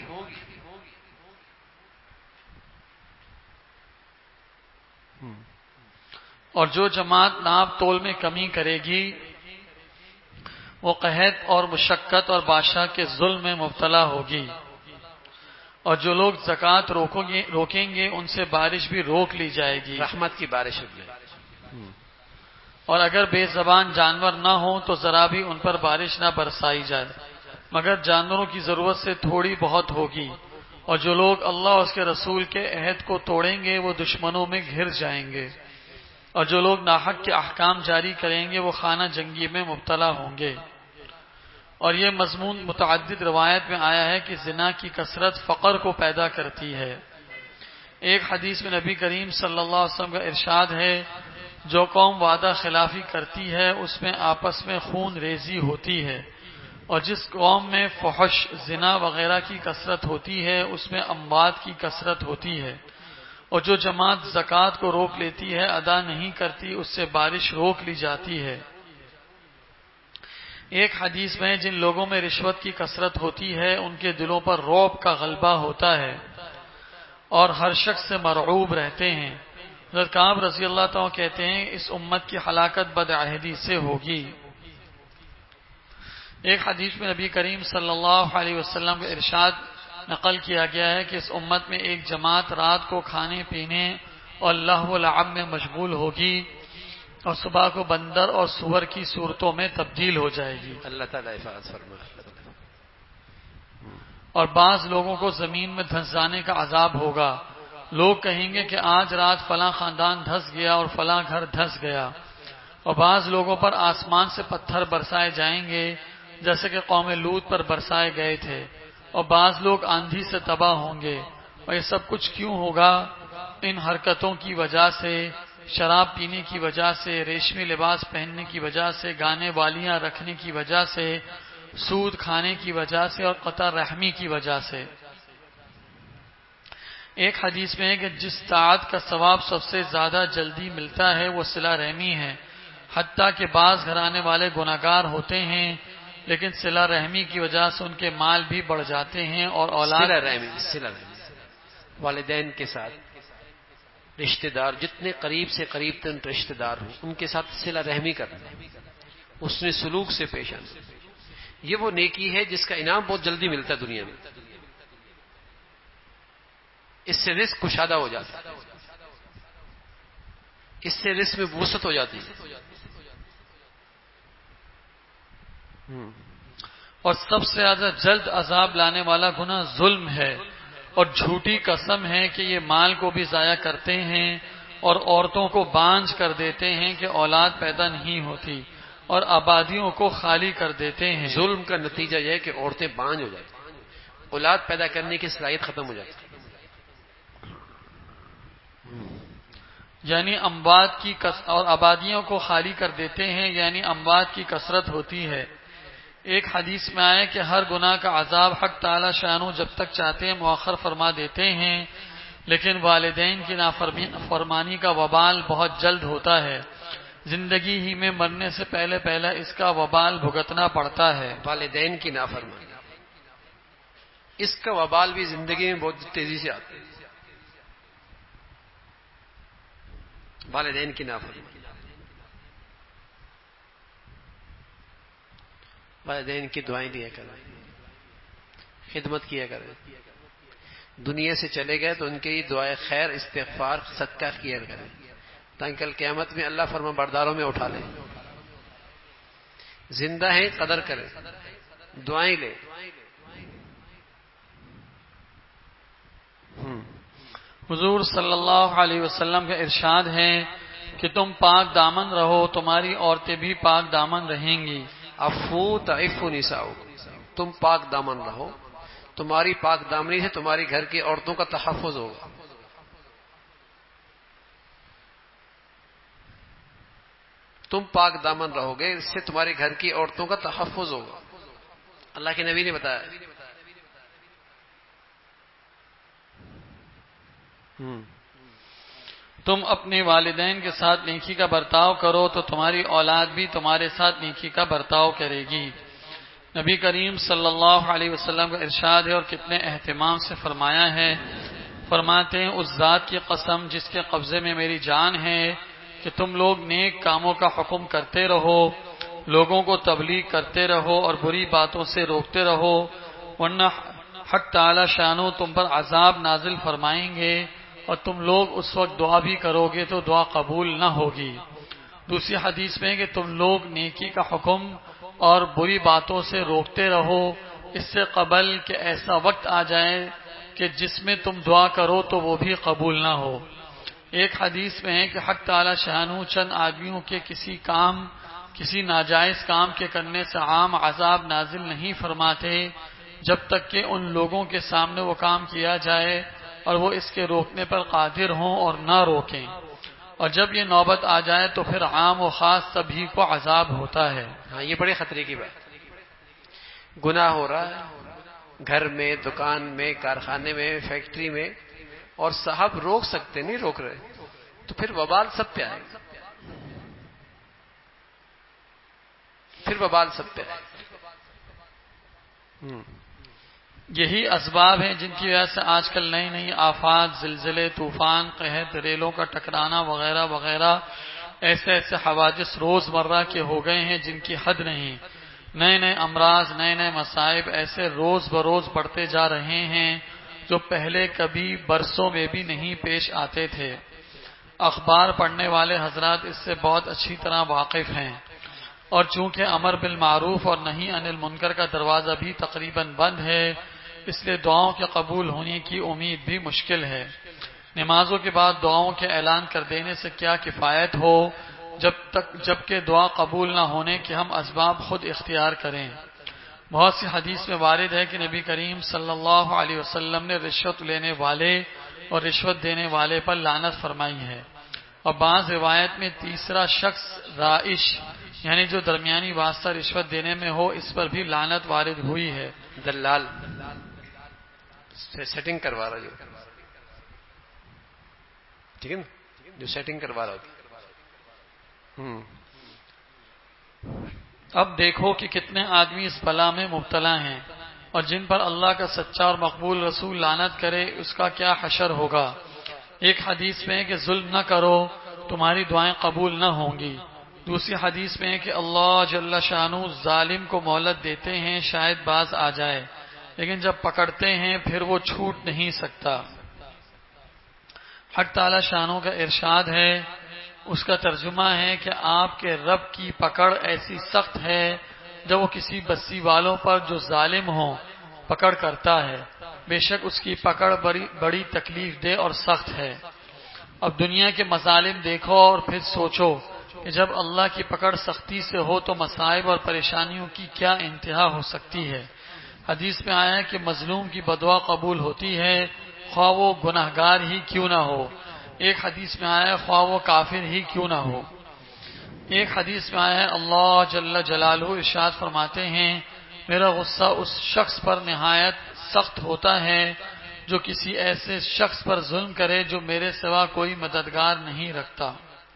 اور جو جماعت ناپ تول میں کمی کرے گی وہ قحط اور مشقت اور بادشاہ کے ظلم میں مبتلا ہوگی، اور جو لوگ زکوٰۃ روکیں گے ان سے بارش بھی روک لی جائے گی، رحمت کی بارش ہوگی، اور اگر بے زبان جانور نہ ہوں تو ذرا بھی ان پر بارش نہ برسائی جائے مگر جانوروں کی ضرورت سے تھوڑی بہت ہوگی، اور جو لوگ اللہ اور اس کے رسول کے عہد کو توڑیں گے وہ دشمنوں میں گھر جائیں گے، اور جو لوگ ناحق کے احکام جاری کریں گے وہ خانہ جنگی میں مبتلا ہوں گے۔ اور یہ مضمون متعدد روایت میں آیا ہے کہ زنا کی کثرت فقر کو پیدا کرتی ہے۔ ایک حدیث میں نبی کریم صلی اللہ علیہ وسلم کا ارشاد ہے، جو قوم وعدہ خلافی کرتی ہے اس میں آپس میں خون ریزی ہوتی ہے، اور جس قوم میں فحش، زنا وغیرہ کی کثرت ہوتی ہے اس میں اموات کی کثرت ہوتی ہے، اور جو جماعت زکوٰۃ کو روک لیتی ہے، ادا نہیں کرتی، اس سے بارش روک لی جاتی ہے۔ ایک حدیث میں جن لوگوں میں رشوت کی کثرت ہوتی ہے ان کے دلوں پر رعب کا غلبہ ہوتا ہے اور ہر شخص سے مرعوب رہتے ہیں۔ حضرت کعب رضی اللہ تعالیٰ کہتے ہیں اس امت کی ہلاکت بدعہدی سے ہوگی۔ ایک حدیث میں نبی کریم صلی اللہ علیہ وسلم کا ارشاد نقل کیا گیا ہے کہ اس امت میں ایک جماعت رات کو کھانے پینے اور لہو و لعب میں مشغول ہوگی اور صبح کو بندر اور سور کی صورتوں میں تبدیل ہو جائے گی. اللہ تعالیٰ حفاظت فرمائے. اور بعض لوگوں کو زمین میں دھنس جانے کا عذاب ہوگا. لوگ کہیں گے کہ آج رات فلاں خاندان دھس گیا اور فلاں گھر دھس گیا. اور بعض لوگوں پر آسمان سے پتھر برسائے جائیں گے جیسے کہ قوم لوط پر برسائے گئے تھے. اور بعض لوگ آندھی سے تباہ ہوں گے. اور یہ سب کچھ کیوں ہوگا؟ ان حرکتوں کی وجہ سے، شراب پینے کی وجہ سے، ریشمی لباس پہننے کی وجہ سے، گانے والیاں رکھنے کی وجہ سے، سود کھانے کی وجہ سے اور قطع رحمی کی وجہ سے. ایک حدیث میں ہے کہ جس طاعت کا ثواب سب سے زیادہ جلدی ملتا ہے وہ صلہ رحمی ہے، حتیٰ کہ بعض گھرانے والے گناہگار ہوتے ہیں لیکن صلہ رحمی کی وجہ سے ان کے مال بھی بڑھ جاتے ہیں اور اولاد. صلہ رحمی صلہ رحمی والدین کے ساتھ رشتہ دار، جتنے قریب سے قریب تن رشتہ دار ہوں ان کے ساتھ صلہ رحمی کرنا، اس نے سلوک سے پیش آنا. یہ وہ نیکی ہے جس کا انعام بہت جلدی ملتا ہے دنیا میں. اس سے رزق کشادہ ہو جاتا ہے، اس سے رزق میں وسعت ہو جاتی ہے. اور سب سے زیادہ جلد عذاب لانے والا گناہ ظلم ہے اور جھوٹی قسم ہے کہ یہ مال کو بھی ضائع کرتے ہیں اور عورتوں کو بانجھ کر دیتے ہیں کہ اولاد پیدا نہیں ہوتی اور آبادیوں کو خالی کر دیتے ہیں. ظلم کا نتیجہ یہ ہے کہ عورتیں بانجھ ہو جاتی ہیں، اولاد پیدا کرنے کی صلاحیت ختم ہو جاتی ہے. یعنی اموات کی کس اور آبادیوں کو خالی کر دیتے ہیں، یعنی اموات کی کثرت ہوتی ہے. ایک حدیث میں آئے کہ ہر گناہ کا عذاب حق تعالی شانو جب تک چاہتے ہیں مؤخر فرما دیتے ہیں، لیکن والدین کی نافرمانی کا وبال بہت جلد ہوتا ہے. زندگی ہی میں مرنے سے پہلے پہلے اس کا وبال بھگتنا پڑتا ہے. والدین کی نافرمانی، اس کا وبال بھی زندگی میں بہت تیزی سے آتا ہے. والدین کی نافرمانی، والدین کی دعائیں دیا کریں، خدمت کیا کریں. دنیا سے چلے گئے تو ان کی دعائیں خیر، استغفار، صدقہ کیا کریں تاکہ کل قیامت میں اللہ فرما برداروں میں اٹھا لے. زندہ ہیں قدر کریں، دعائیں لیں. حضور صلی اللہ علیہ وسلم کا ارشاد ہے کہ تم پاک دامن رہو، تمہاری عورتیں بھی پاک دامن رہیں گی. عفو تعف نساؤکم، تم پاک دامن رہو، تمہاری پاک دامنی سے تمہاری گھر کی عورتوں کا تحفظ ہوگا. تم پاک دامن رہو گے، اس سے تمہارے گھر کی عورتوں کا تحفظ ہوگا. اللہ کے نبی نے بتایا. تم اپنے والدین کے ساتھ نیکی کا برتاؤ کرو تو تمہاری اولاد بھی تمہارے ساتھ نیکی کا برتاؤ کرے گی. نبی کریم صلی اللہ علیہ وسلم کا ارشاد ہے اور کتنے اہتمام سے فرمایا ہے. فرماتے ہیں اس ذات کی قسم جس کے قبضے میں میری جان ہے کہ تم لوگ نیک کاموں کا حکم کرتے رہو، لوگوں کو تبلیغ کرتے رہو اور بری باتوں سے روکتے رہو، ورنہ حق تعالی شانو تم پر عذاب نازل فرمائیں گے اور تم لوگ اس وقت دعا بھی کرو گے تو دعا قبول نہ ہوگی. دوسری حدیث میں کہ تم لوگ نیکی کا حکم اور بری باتوں سے روکتے رہو اس سے قبل کہ ایسا وقت آ جائے کہ جس میں تم دعا کرو تو وہ بھی قبول نہ ہو. ایک حدیث میں ہے کہ حق تعالی شانو چند آدمیوں کے کسی کام کسی ناجائز کام کے کرنے سے عام عذاب نازل نہیں فرماتے جب تک کہ ان لوگوں کے سامنے وہ کام کیا جائے اور وہ اس کے روکنے پر قادر ہوں اور نہ روکیں. اور جب یہ نوبت آ جائے تو پھر عام و خاص سبھی کو عذاب ہوتا ہے. ہاں یہ بڑے خطرے کی بات. گناہ ہو رہا ہے گھر میں، دکان میں، کارخانے میں، فیکٹری میں، اور صاحب روک سکتے نہیں روک رہے تو پھر وبال سب پہ آئے گا. پھر وبال سب پہ آئے گا. یہی اسباب ہیں جن کی وجہ سے آج کل نئی نئی آفات، زلزلے، طوفان، قحط، ریلوں کا ٹکرانا وغیرہ وغیرہ ایسے ایسے حوادث روز مرہ کے ہو گئے ہیں جن کی حد نہیں. نئے نئے امراض، نئے نئے مصائب ایسے روز بروز بڑھتے جا رہے ہیں جو پہلے کبھی برسوں میں بھی نہیں پیش آتے تھے۔ اخبار پڑھنے والے حضرات اس سے بہت اچھی طرح واقف ہیں، اور چونکہ امر بالمعروف اور نہی عن المنکر کا دروازہ بھی تقریباً بند ہے، اس لیے دعاؤں کے قبول ہونے کی امید بھی مشکل ہے۔ نمازوں کے بعد دعاؤں کے اعلان کر دینے سے کیا کفایت ہو جب تک جبکہ دعا قبول نہ ہونے کے ہم اسباب خود اختیار کریں؟ بہت سی حدیث میں وارد ہے کہ نبی کریم صلی اللہ علیہ وسلم نے رشوت لینے والے اور رشوت دینے والے پر لعنت فرمائی ہے، اور بعض روایت میں تیسرا شخص رائش یعنی جو درمیانی واسطہ رشوت دینے میں ہو اس پر بھی لعنت وارد ہوئی ہے۔ دلال سیٹنگ کروا رہا جو ٹھیک ہے نا، جو سیٹنگ کروا رہا ہوتا۔ اب دیکھو کہ کتنے آدمی اس بلا میں مبتلا ہیں، اور جن پر اللہ کا سچا اور مقبول رسول لعنت کرے اس کا کیا حشر ہوگا۔ ایک حدیث میں ہے کہ ظلم نہ کرو تمہاری دعائیں قبول نہ ہوں گی، دوسری حدیث میں ہے کہ اللہ جل شانہ ظالم کو مہلت دیتے ہیں شاید باز آ جائے، لیکن جب پکڑتے ہیں پھر وہ چھوٹ نہیں سکتا۔ حق تعالی شانوں کا ارشاد ہے، اس کا ترجمہ ہے کہ آپ کے رب کی پکڑ ایسی سخت ہے جب وہ کسی بستی والوں پر جو ظالم ہوں پکڑ کرتا ہے، بے شک اس کی پکڑ بڑی بڑی تکلیف دہ اور سخت ہے۔ اب دنیا کے مظالم دیکھو اور پھر سوچو کہ جب اللہ کی پکڑ سختی سے ہو تو مصائب اور پریشانیوں کی کیا انتہا ہو سکتی ہے۔ حدیث میں آیا ہے کہ مظلوم کی بدعا قبول ہوتی ہے خواہ وہ گناہگار ہی کیوں نہ ہو، ایک حدیث میں آیا ہے خواہ وہ کافر ہی کیوں نہ ہو۔ ایک حدیث میں آیا ہے اللہ جل جلالہ ارشاد فرماتے ہیں، میرا غصہ اس شخص پر نہایت سخت ہوتا ہے جو کسی ایسے شخص پر ظلم کرے جو میرے سوا کوئی مددگار نہیں رکھتا۔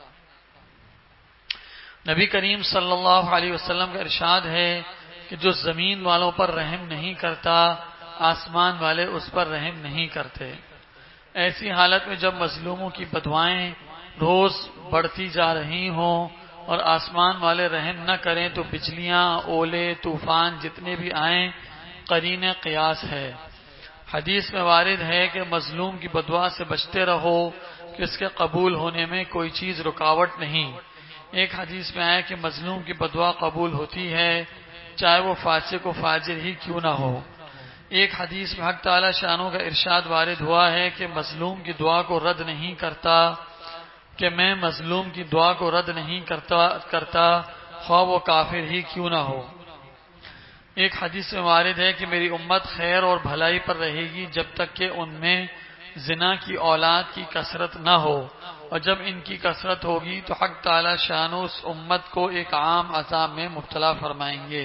نبی کریم صلی اللہ علیہ وسلم کا ارشاد ہے کہ جو زمین والوں پر رحم نہیں کرتا آسمان والے اس پر رحم نہیں کرتے۔ ایسی حالت میں جب مظلوموں کی بدوائیں روز بڑھتی جا رہی ہوں اور آسمان والے رحم نہ کریں تو بجلیاں، اولے، طوفان جتنے بھی آئیں قرین قیاس ہے۔ حدیث میں وارد ہے کہ مظلوم کی بدعا سے بچتے رہو کہ اس کے قبول ہونے میں کوئی چیز رکاوٹ نہیں۔ ایک حدیث میں آیا کہ مظلوم کی بدعا قبول ہوتی ہے چاہے وہ فاسق و فاجر ہی کیوں نہ ہو۔ ایک حدیث میں حق تعالی شانوں کا ارشاد وارد ہوا ہے کہ مظلوم کی دعا کو رد نہیں کرتا کہ میں مظلوم کی دعا کو رد نہیں کرتا کرتا خواہ وہ کافر ہی کیوں نہ ہو۔ ایک حدیث میں وارد ہے کہ میری امت خیر اور بھلائی پر رہے گی جب تک کہ ان میں زنا کی اولاد کی کثرت نہ ہو، اور جب ان کی کثرت ہوگی تو حق تعالی شان اس امت کو ایک عام عذاب میں مبتلا فرمائیں گے۔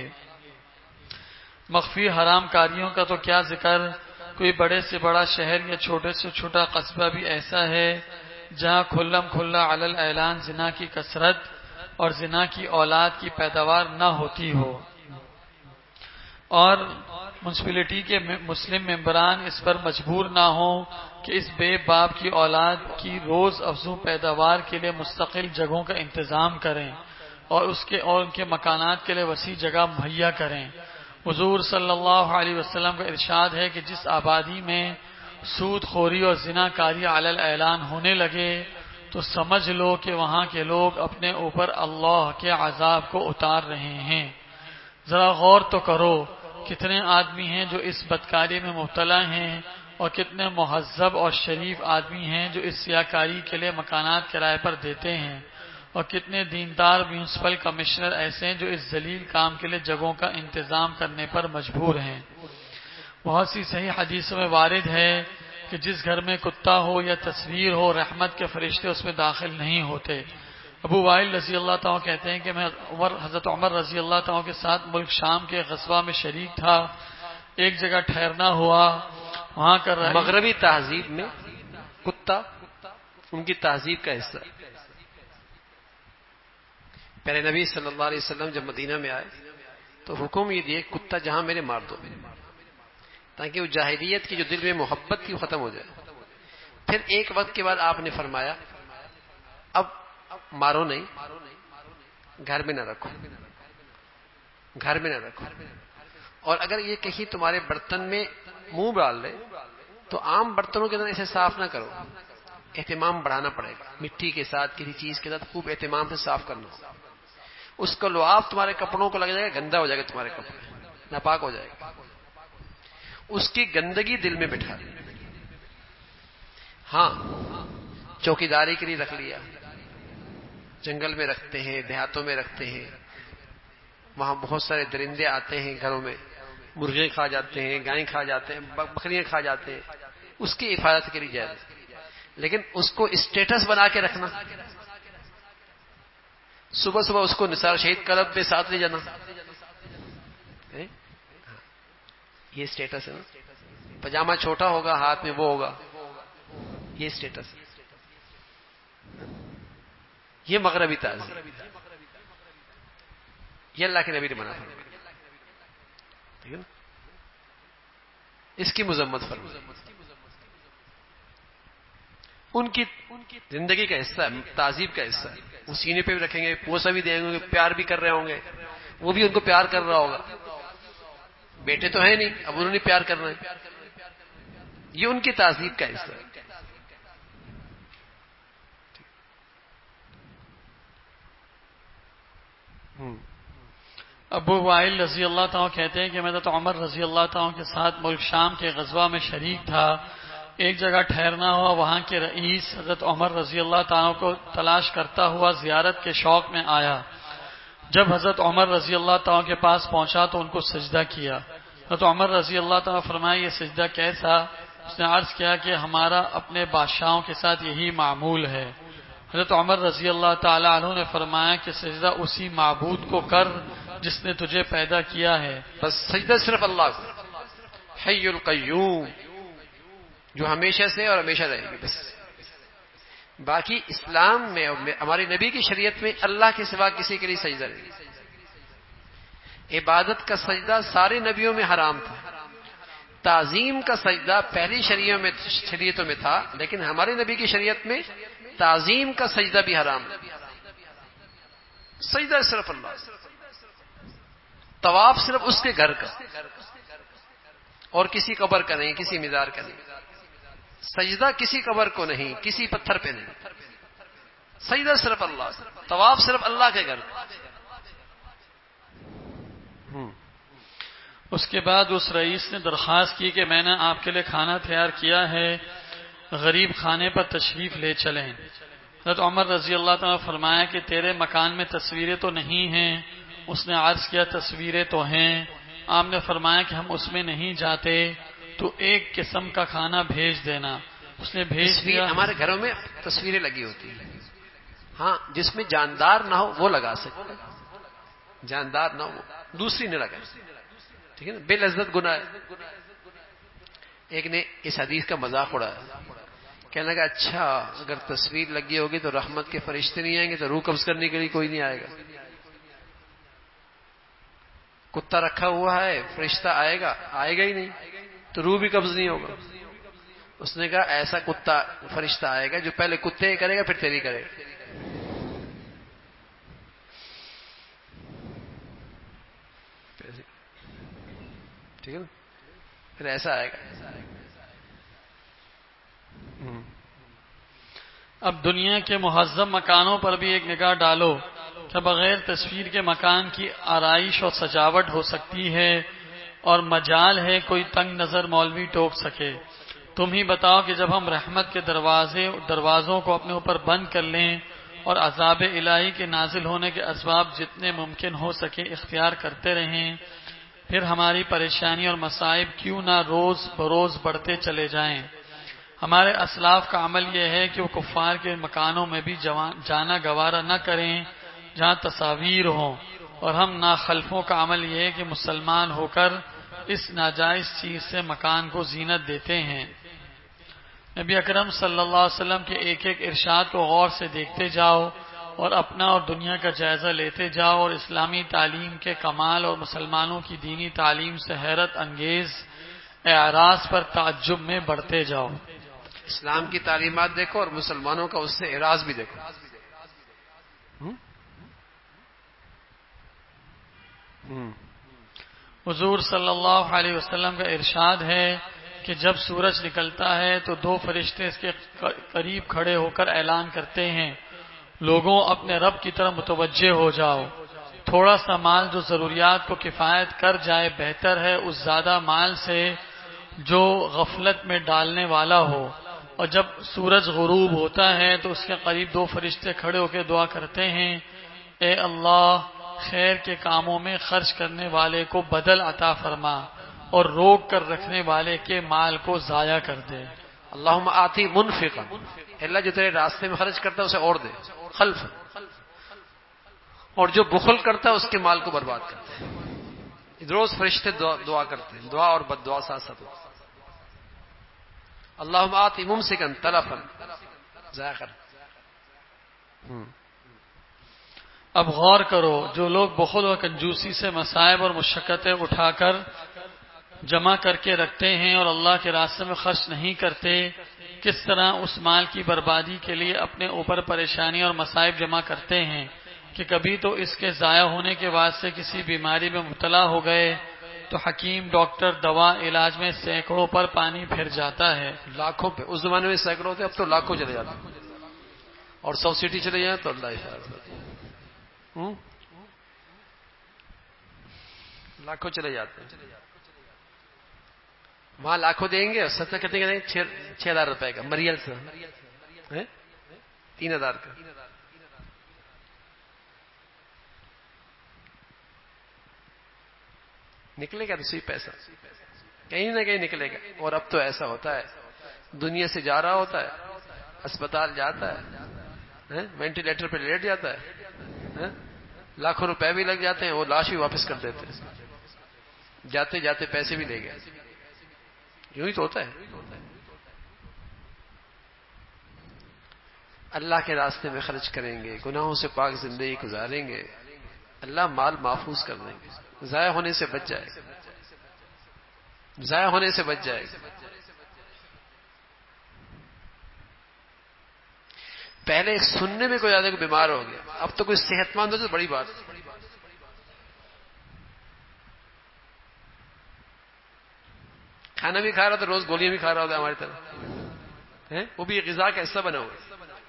مخفی حرام کاریوں کا تو کیا ذکر، کوئی بڑے سے بڑا شہر یا چھوٹے سے چھوٹا قصبہ بھی ایسا ہے جہاں کھلم کھلا علی الاعلان زنا کی کثرت اور زنا کی اولاد کی پیداوار نہ ہوتی ہو، اور میونسپلٹی کے مسلم ممبران اس پر مجبور نہ ہوں کہ اس بے باپ کی اولاد کی روز افزوں پیداوار کے لیے مستقل جگہوں کا انتظام کریں اور اس کے اور ان کے مکانات کے لیے وسیع جگہ مہیا کریں۔ حضور صلی اللہ علیہ وسلم کا ارشاد ہے کہ جس آبادی میں سود خوری اور زنا کاری علی الاعلان ہونے لگے تو سمجھ لو کہ وہاں کے لوگ اپنے اوپر اللہ کے عذاب کو اتار رہے ہیں۔ ذرا غور تو کرو کتنے آدمی ہیں جو اس بدکاری میں مبتلا ہیں اور کتنے مہذب اور شریف آدمی ہیں جو اس سیاکاری کے لیے مکانات کرائے پر دیتے ہیں، اور کتنے دیندار میونسپل کمشنر ایسے ہیں جو اس ذلیل کام کے لیے جگہوں کا انتظام کرنے پر مجبور ہیں۔ بہت سی صحیح حدیثوں میں وارد ہے کہ جس گھر میں کتا ہو یا تصویر ہو رحمت کے فرشتے اس میں داخل نہیں ہوتے۔ ابو وائل رضی اللہ تعالیٰ کہتے ہیں کہ میں عمر حضرت عمر رضی اللہ تعالیٰ کے ساتھ ملک شام کے غزوہ میں شریک تھا، ایک جگہ ٹھہرنا ہوا، وہاں کر رہا مغربی تہذیب میں کتا ان کی تہذیب کا حصہ۔ پہلے نبی صلی اللہ علیہ وسلم جب مدینہ میں آئے تو حکم یہ دیے کتا جہاں میرے مار دو، تاکہ وہ جاہلیت کی جو دل میں محبت تھی وہ ختم ہو جائے۔ پھر ایک وقت کے بعد آپ نے فرمایا اب مارو نہیں، گھر میں نہ رکھو، گھر میں نہ رکھو. اور اگر یہ کہیں تمہارے برتن میں منہ ڈال لے تو عام برتنوں کے اندر اسے صاف نہ کرو، اہتمام بڑھانا پڑے گا. مٹی کے ساتھ کسی چیز کے ساتھ خوب اہتمام سے صاف کرنا ہوگا. اس کا لعاب تمہارے کپڑوں کو لگ جائے گا، گندا ہو جائے گا، تمہارے کپڑے ناپاک ہو جائے گا. اس کی گندگی دل میں بٹھا دی. ہاں چوکیداری کے لیے رکھ لیا، جنگل میں رکھتے ہیں، دیہاتوں میں رکھتے ہیں، وہاں بہت سارے درندے آتے ہیں گھروں میں، مرغے کھا جاتے ہیں، گائیں کھا جاتے ہیں، بکریاں کھا جاتے ہیں، اس کی حفاظت کے لیے جائز. لیکن اس کو اسٹیٹس بنا کے رکھنا، صبح صبح اس کو نثار شہید کلب میں ساتھ لے جانا، یہ اسٹیٹس ہے نا. پاجامہ چھوٹا ہوگا، ہاتھ میں وہ ہوگا، یہ اسٹیٹس ہے. یہ مغربی تعظیم، یہ اللہ کے نبی نے منع فرمایا. ٹھیک ہے نا، اس کی مذمت فرمائی. ان کی زندگی کا حصہ ہے، تہذیب کا حصہ ہے. وہ سینے پہ بھی رکھیں گے، پوسا بھی دیں گے، پیار بھی کر رہے ہوں گے، وہ بھی ان کو پیار کر رہا ہوگا. بیٹے تو ہیں نہیں، اب انہوں نے پیار کرنا ہے. یہ ان کی تہذیب کا حصہ ہے. ابو وائل رضی اللہ تعالیٰ کہتے ہیں کہ میں حضرت عمر رضی اللہ تعالیٰ کے ساتھ ملک شام کے غزوہ میں شریک تھا. ایک جگہ ٹھہرنا ہوا، وہاں کے رئیس حضرت عمر رضی اللہ تعالیٰ کو تلاش کرتا ہوا زیارت کے شوق میں آیا. جب حضرت عمر رضی اللہ تعالیٰ کے پاس پہنچا تو ان کو سجدہ کیا. حضرت عمر رضی اللہ تعالیٰ فرمایا یہ سجدہ کیسا؟ اس نے عرض کیا کہ ہمارا اپنے بادشاہوں کے ساتھ یہی معمول ہے. حضرت عمر رضی اللہ تعالیٰ عنہ نے فرمایا کہ سجدہ اسی معبود کو کر جس نے تجھے پیدا کیا ہے. بس سجدہ صرف اللہ کو، حی القیوم، جو ہمیشہ سے اور ہمیشہ رہے گی. بس باقی اسلام میں ہماری نبی کی شریعت میں اللہ کے سوا کسی کے لیے سجدہ نہیں. عبادت کا سجدہ سارے نبیوں میں حرام تھا. تعظیم کا سجدہ پہلی شریعتوں میں شریعتوں میں تھا، لیکن ہمارے نبی کی شریعت میں تعظیم کا سجدہ بھی حرام ہے. سجدہ صرف اللہ، طواف صرف اس کے گھر کا، اور کسی قبر کا نہیں، کسی مزار کا نہیں. سجدہ کسی قبر کو نہیں، کسی پتھر پہ نہیں. سجدہ صرف اللہ، طواف صرف اللہ کے گھر کا. اس کے بعد اس رئیس نے درخواست کی کہ میں نے آپ کے لیے کھانا تیار کیا ہے، غریب خانے پر تشریف لے چلیں. حضرت عمر رضی اللہ تعالیٰ فرمایا کہ تیرے مکان میں تصویریں تو نہیں ہیں؟ اس نے عرض کیا تصویریں تو ہیں. آپ نے فرمایا کہ ہم اس میں نہیں جاتے، تو ایک قسم کا کھانا بھیج دینا. اس نے بھیج دیا. ہمارے گھروں میں تصویریں لگی ہوتی ہیں، ہاں جس میں جاندار نہ ہو وہ لگا سکتے، جاندار نہ ہو دوسری نہ لگائے. ٹھیک ہے نا، بے لذت گناہ ہے. ایک نے اس حدیث کا مذاق اڑایا، کہنے لگا اچھا اگر تصویر لگی ہوگی تو رحمت کے فرشتے نہیں آئیں گے، تو روح قبض کرنے کے لیے کوئی نہیں آئے گا. کتا رکھا ہوا ہے، فرشتہ آئے گا؟ آئے گا ہی نہیں، تو روح بھی قبض نہیں ہوگا. اس نے کہا ایسا کتا فرشتہ آئے گا جو پہلے کتے کرے گا پھر تیری کرے گا. ٹھیک ہے نا، پھر ایسا آئے گا. اب دنیا کے مہذب مکانوں پر بھی ایک نگاہ ڈالو. کیا بغیر تصویر کے مکان کی آرائش اور سجاوٹ ہو سکتی ہے؟ اور مجال ہے کوئی تنگ نظر مولوی ٹوک سکے؟ تم ہی بتاؤ کہ جب ہم رحمت کے دروازے دروازوں کو اپنے اوپر بند کر لیں اور عذاب الہی کے نازل ہونے کے اسباب جتنے ممکن ہو سکے اختیار کرتے رہیں، پھر ہماری پریشانی اور مصائب کیوں نہ روز بروز بڑھتے چلے جائیں؟ ہمارے اسلاف کا عمل یہ ہے کہ وہ کفار کے مکانوں میں بھی جانا گوارا نہ کریں جہاں تصاویر ہوں، اور ہم ناخلفوں کا عمل یہ ہے کہ مسلمان ہو کر اس ناجائز چیز سے مکان کو زینت دیتے ہیں. نبی اکرم صلی اللہ علیہ وسلم کے ایک ایک ارشاد کو غور سے دیکھتے جاؤ اور اپنا اور دنیا کا جائزہ لیتے جاؤ، اور اسلامی تعلیم کے کمال اور مسلمانوں کی دینی تعلیم سے حیرت انگیز اعراض پر تعجب میں بڑھتے جاؤ. اسلام کی تعلیمات دیکھو اور مسلمانوں کا اس سے اعراض بھی دیکھو. ہوں حضور صلی اللہ علیہ وسلم کا ارشاد ہے کہ جب سورج نکلتا ہے تو دو فرشتے اس کے قریب کھڑے ہو کر اعلان کرتے ہیں، لوگوں اپنے رب کی طرف متوجہ ہو جاؤ، تھوڑا سا مال جو ضروریات کو کفایت کر جائے بہتر ہے اس زیادہ مال سے جو غفلت میں ڈالنے والا ہو۔ اور جب سورج غروب ہوتا ہے تو اس کے قریب دو فرشتے کھڑے ہو کے دعا کرتے ہیں، اے اللہ خیر کے کاموں میں خرچ کرنے والے کو بدل عطا فرما اور روک کر رکھنے والے کے مال کو ضائع کر دے۔ اللہم آتی منفقا، اللہ جو تیرے راستے میں خرچ کرتا ہے اسے اور دے، خلف، اور جو بخل کرتا ہے اس کے مال کو برباد کرتا ہے۔ روز فرشتے دعا, دعا کرتے ہیں، دعا اور بد دعا ساتھ ساتھ ہوتی ہے۔ اللہم آتی ممسکا تلفا، ضائع کر۔ اب غور کرو، جو لوگ بخل و کنجوسی سے مصائب اور مشقتیں اٹھا کر جمع کر کے رکھتے ہیں اور اللہ کے راستے میں خرچ نہیں کرتے، کس طرح اس مال کی بربادی کے لیے اپنے اوپر پریشانی اور مصائب جمع کرتے ہیں کہ کبھی تو اس کے ضائع ہونے کے بعد سے کسی بیماری میں مبتلا ہو گئے تو حکیم ڈاکٹر دوا علاج میں سینکڑوں پر پانی پھر جاتا ہے، لاکھوں پہ۔ اس زمانے میں سینکڑوں تھے، اب تو لاکھوں چلے جاتے ہیں، اور سو سیٹی چلے جائیں تو اللہ حفاظت، لاکھوں چلے جاتے ہیں۔ وہاں لاکھوں دیں گے اور ستر کتنے کا دیں گے؟ چھ ہزار روپے کا مریل سے، تین ہزار کا۔ نکلے گا تو صحیح پیسہ، کہیں نہ کہیں نکلے گا۔ اور اب تو ایسا ہوتا ہے، دنیا سے جا رہا ہوتا ہے، اسپتال جاتا ہے، وینٹیلیٹر پہ لیٹ جاتا ہے، لاکھوں روپے بھی لگ جاتے ہیں، وہ لاش بھی واپس کر دیتے ہیں، جاتے جاتے پیسے بھی لے گئے۔ یوں ہی تو ہوتا ہے۔ اللہ کے راستے میں خرچ کریں گے، گناہوں سے پاک زندگی گزاریں گے، اللہ مال محفوظ کر دیں گے، ضائع ہونے سے بچ جائے گا، ضائع ہونے سے بچ جائے گا۔ پہلے سننے میں کوئی زیادہ کوئی بیمار ہو گیا، اب تو کوئی صحت مند ہو تو بڑی بات۔ کھانا بھی کھا رہا تھا، روز گولیاں بھی کھا رہا ہوتا ہے ہماری طرح، وہ بھی غذا کا حصہ بنا ہوا ہے۔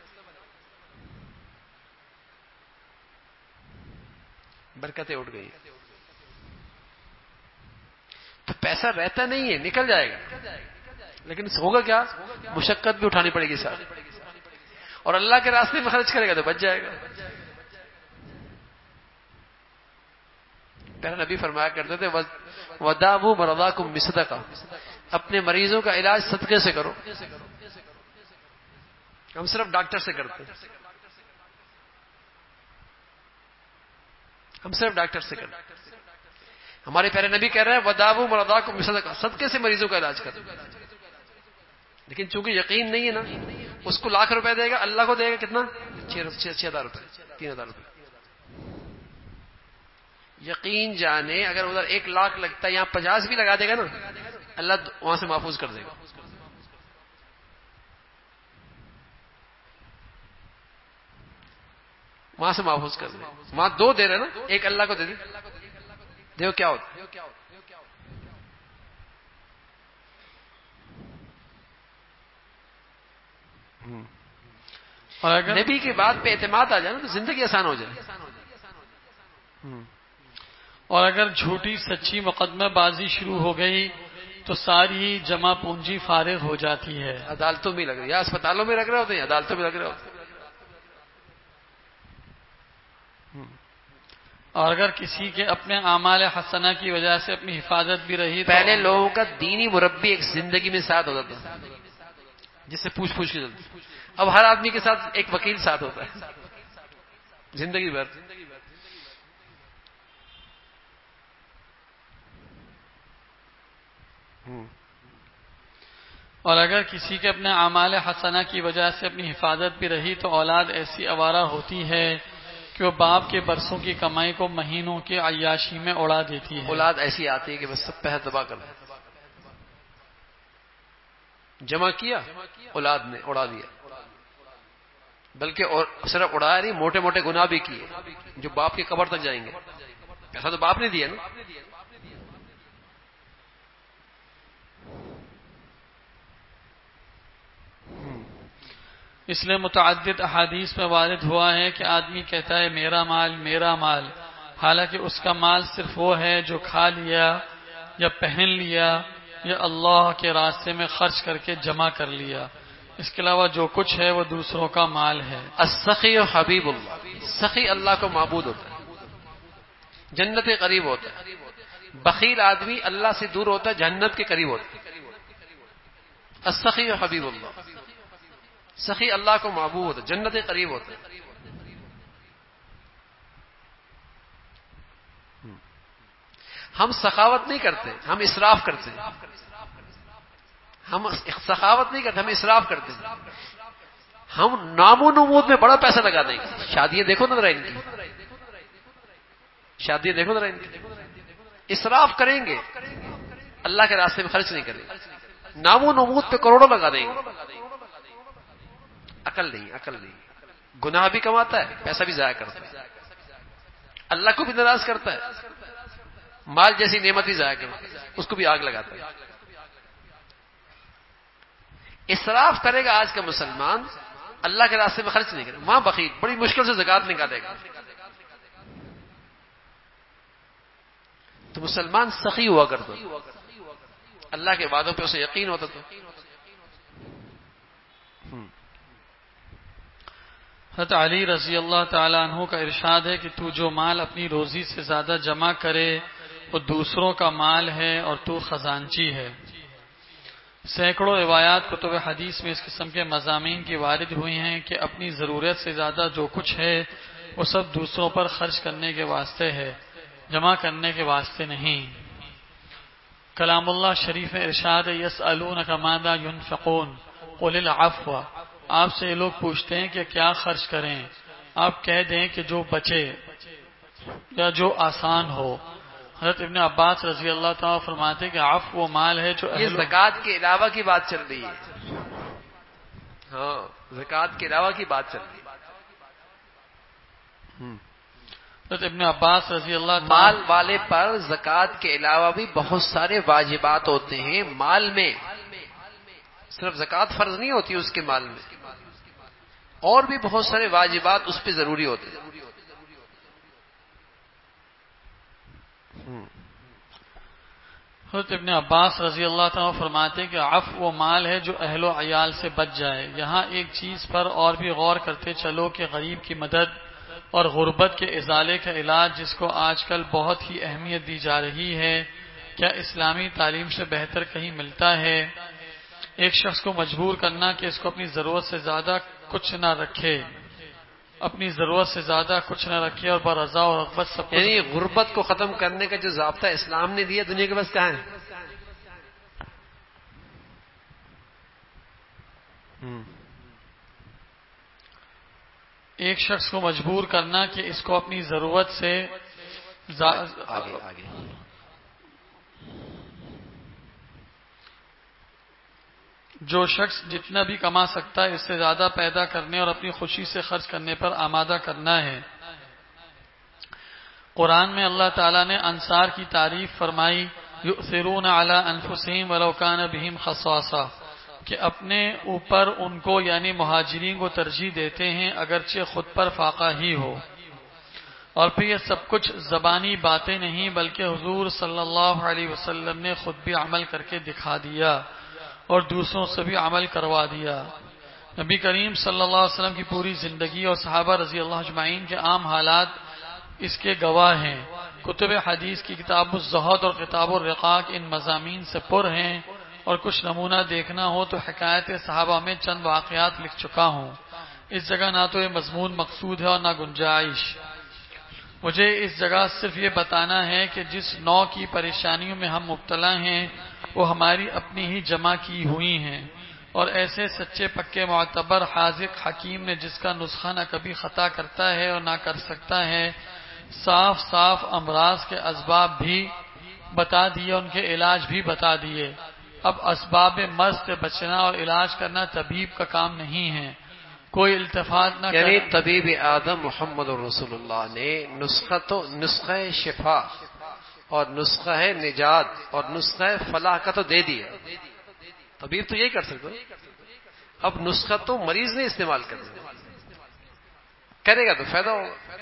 برکتیں اٹھ گئی تو پیسہ رہتا نہیں ہے، نکل جائے گا، لیکن ہوگا کیا؟ مشقت بھی اٹھانی پڑے گی ساتھ، اور اللہ کے راستے میں خرچ کرے گا تو بچ جائے گا۔ پہلے نبی فرمایا کرتے تھے وَدَاوُوا مَرَضَاكُمْ بِصَدَقَةٍ، اپنے مریضوں کا علاج صدقے سے کرو۔ ہم صرف ڈاکٹر سے کرتے ہیں، ہم صرف ڈاکٹر سے کرتے ہیں۔ ہمارے پیارے نبی کہہ رہے ہیں وَدَاوُوا مَرَضَاكُمْ بِصَدَقَةٍ، صدقے سے مریضوں کا علاج کرو۔ لیکن چونکہ یقین نہیں ہے نا، اس کو لاکھ روپے دے گا، اللہ کو دے گا کتنا؟ چھ ہزار روپے، تین ہزار روپے۔ یقین جانے اگر ادھر ایک لاکھ لگتا ہے، یہاں پچاس بھی لگا دے گا نا، اللہ وہاں سے محفوظ کر دے گا۔ وہاں سے محفوظ کر دے گا۔ وہاں دو دے رہے نا، ایک اللہ کو دے دے، دیکھو کیا ہوتا ہے۔ اور اگر نبی کی بات پہ اعتماد آ جائے نا تو زندگی آسان ہو جائے۔ اور اگر جھوٹی سچی مقدمہ بازی شروع ہو گئی تو ساری جمع پونجی فارغ ہو جاتی ہے۔ عدالتوں میں لگ رہی ہے، یا اسپتالوں میں لگ رہے ہوتے ہیں، عدالتوں میں لگ رہے ہوتے ہیں۔ اور اگر کسی کے اپنے اعمال حسنہ کی وجہ سے اپنی حفاظت بھی رہی تو پہلے لوگوں کا دینی مربی ایک زندگی میں ساتھ ہوتا تھا، جس سے پوچھ پوچھ کے چلتی، اب ہر آدمی کے ساتھ ایک وکیل ساتھ ہوتا ہے زندگی بھر۔ اور اگر کسی کے اپنے اعمال حسنہ کی وجہ سے اپنی حفاظت بھی رہی تو اولاد ایسی آوارہ ہوتی ہے کہ وہ باپ کے برسوں کی کمائی کو مہینوں کی عیاشی میں اڑا دیتی ہے۔ اولاد ایسی آتی ہے کہ بس سب پہ تباہ کر دے، جمع کیا اولاد نے اڑا دیا، بلکہ اور صرف اڑایا نہیں، موٹے موٹے گناہ بھی کیے جو باپ کی قبر تک جائیں گے۔ پیسہ تو باپ نے دیا نا، اس لیے متعدد احادیث میں وارد ہوا ہے کہ آدمی کہتا ہے میرا مال میرا مال، حالانکہ اس کا مال صرف وہ ہے جو کھا لیا یا پہن لیا یا اللہ کے راستے میں خرچ کر کے جمع کر لیا، اس کے علاوہ جو کچھ ہے وہ دوسروں کا مال ہے۔ السخی حبیب اللہ، سخی اللہ کو معبود ہوتا ہے، جنت کے قریب ہوتا ہے۔ بخیل آدمی اللہ سے دور ہوتا ہے، جہنت کے قریب ہوتا ہے۔ السخی حبیب اللہ، سخی اللہ کو معبود ہوتا ہے، جنت کے قریب ہوتا ہے۔ ہم سخاوت نہیں کرتے، ہم اسراف کرتے ہیں۔ ہم سخاوت نہیں کرتے، ہم اسراف کرتے ہیں۔ ہم نام و نمود میں بڑا پیسہ لگا دیں گے۔ شادیاں دیکھو نا ذرا ان کی، شادیاں دیکھو ذرا ان کی، اسراف کریں گے، اللہ کے راستے میں خرچ نہیں کریں گے، نام و نمود پہ کروڑوں لگا دیں گے۔ عقل نہیں، عقل نہیں، گناہ بھی کماتا ہے، پیسہ بھی ضائع کرتا ہے، اللہ کو بھی ناراض کرتا ہے، مال جیسی نعمت بھی ضائع کرتا ہے، اس کو بھی آگ لگاتا ہے۔ اسراف کرے گا آج کا مسلمان، اللہ کے راستے میں خرچ نہیں کرے، وہاں بخیل بڑی مشکل سے زکات نکالے گا۔ تو مسلمان سخی ہوا کرتا، اللہ کے وعدوں پہ اسے یقین ہوتا تھا۔ حضرت علی رضی اللہ تعالیٰ عنہ کا ارشاد ہے کہ تو جو مال اپنی روزی سے زیادہ جمع کرے وہ دوسروں کا مال ہے اور تو خزانچی ہے۔ سینکڑوں روایات کتب حدیث میں اس قسم کے مضامین کی وارد ہوئی ہیں کہ اپنی ضرورت سے زیادہ جو کچھ ہے وہ سب دوسروں پر خرچ کرنے کے واسطے ہے، جمع کرنے کے واسطے نہیں۔ کلام اللہ شریف میں ارشاد یسألونک ماذا ينفقون قل العفو، آپ سے یہ لوگ پوچھتے ہیں کہ کیا خرچ کریں، آپ کہہ دیں کہ جو بچے یا جو آسان ہو۔ حضرت ابن عباس رضی اللہ تعالیٰ فرماتے ہیں کہ عفو وہ مال ہے جو یہ زکوٰۃ کے علاوہ کی بات چل رہی ہے، ہاں زکوٰۃ کے علاوہ کی بات چل رہی ہے۔ حضرت ابن عباس رضی اللہ تعالیٰ مال والے پر زکوٰۃ کے علاوہ بھی بہت سارے واجبات ہوتے ہیں مال میں، صرف زکوٰۃ فرض نہیں ہوتی اس کے مال میں، اور بھی بہت سارے واجبات اس پہ ضروری ہوتے ہیں۔ حضرت ابن عباس رضی اللہ تعالیٰ فرماتے ہیں کہ عفو وہ مال ہے جو اہل و عیال سے بچ جائے۔ یہاں ایک چیز پر اور بھی غور کرتے چلو کہ غریب کی مدد اور غربت کے ازالے کا علاج جس کو آج کل بہت ہی اہمیت دی جا رہی ہے، کیا اسلامی تعلیم سے بہتر کہیں ملتا ہے؟ ایک شخص کو مجبور کرنا کہ اس کو اپنی ضرورت سے زیادہ کچھ نہ رکھے، اپنی ضرورت سے زیادہ کچھ نہ رکھے اور برضا اور رغبت سب کچھ، یعنی غربت کو ختم کرنے کا جو ضابطہ اسلام نے دیا دنیا کے پاس کہاں ہے؟ ایک شخص کو مجبور کرنا کہ اس کو اپنی ضرورت سے آگے آگے جو شخص جتنا بھی کما سکتا ہے اس سے زیادہ پیدا کرنے اور اپنی خوشی سے خرچ کرنے پر آمادہ کرنا ہے۔ قرآن میں اللہ تعالیٰ نے انصار کی تعریف فرمائی، یؤثرون علی انفسہم ولو کان بہم خصاصہ، کہ اپنے اوپر ان کو یعنی مہاجرین کو ترجیح دیتے ہیں اگرچہ خود پر فاقہ ہی ہو۔ اور پھر یہ سب کچھ زبانی باتیں نہیں بلکہ حضور صلی اللہ علیہ وسلم نے خود بھی عمل کر کے دکھا دیا اور دوسروں سے بھی عمل کروا دیا۔ نبی کریم صلی اللہ علیہ وسلم کی پوری زندگی اور صحابہ رضی اللہ اجمعین کے عام حالات اس کے گواہ ہیں۔ کتب حدیث کی کتاب الزہد اور کتاب الرقاق ان مضامین سے پر ہیں، اور کچھ نمونہ دیکھنا ہو تو حکایت صحابہ میں چند واقعات لکھ چکا ہوں۔ اس جگہ نہ تو یہ مضمون مقصود ہے اور نہ گنجائش۔ مجھے اس جگہ صرف یہ بتانا ہے کہ جس نوع کی پریشانیوں میں ہم مبتلا ہیں وہ ہماری اپنی ہی جمع کی ہوئی ہیں، اور ایسے سچے پکے معتبر حاذق حکیم نے جس کا نسخہ نہ کبھی خطا کرتا ہے اور نہ کر سکتا ہے، صاف صاف امراض کے اسباب بھی بتا دیے، ان کے علاج بھی بتا دیے۔ اب اسباب مرض سے بچنا اور علاج کرنا طبیب کا کام نہیں ہے، کوئی التفات نہ یعنی کرے۔ طبیب اعظم محمد رسول اللہ نے نسخہ تو نسخہ شفا اور نسخہ نجات اور نسخہ فلاح کا تو دے دیا، طبیب تو یہی کر سکتا۔ اب نسخہ تو مریض نے استعمال کرنا، کرے گا تو فائدہ ہوگا۔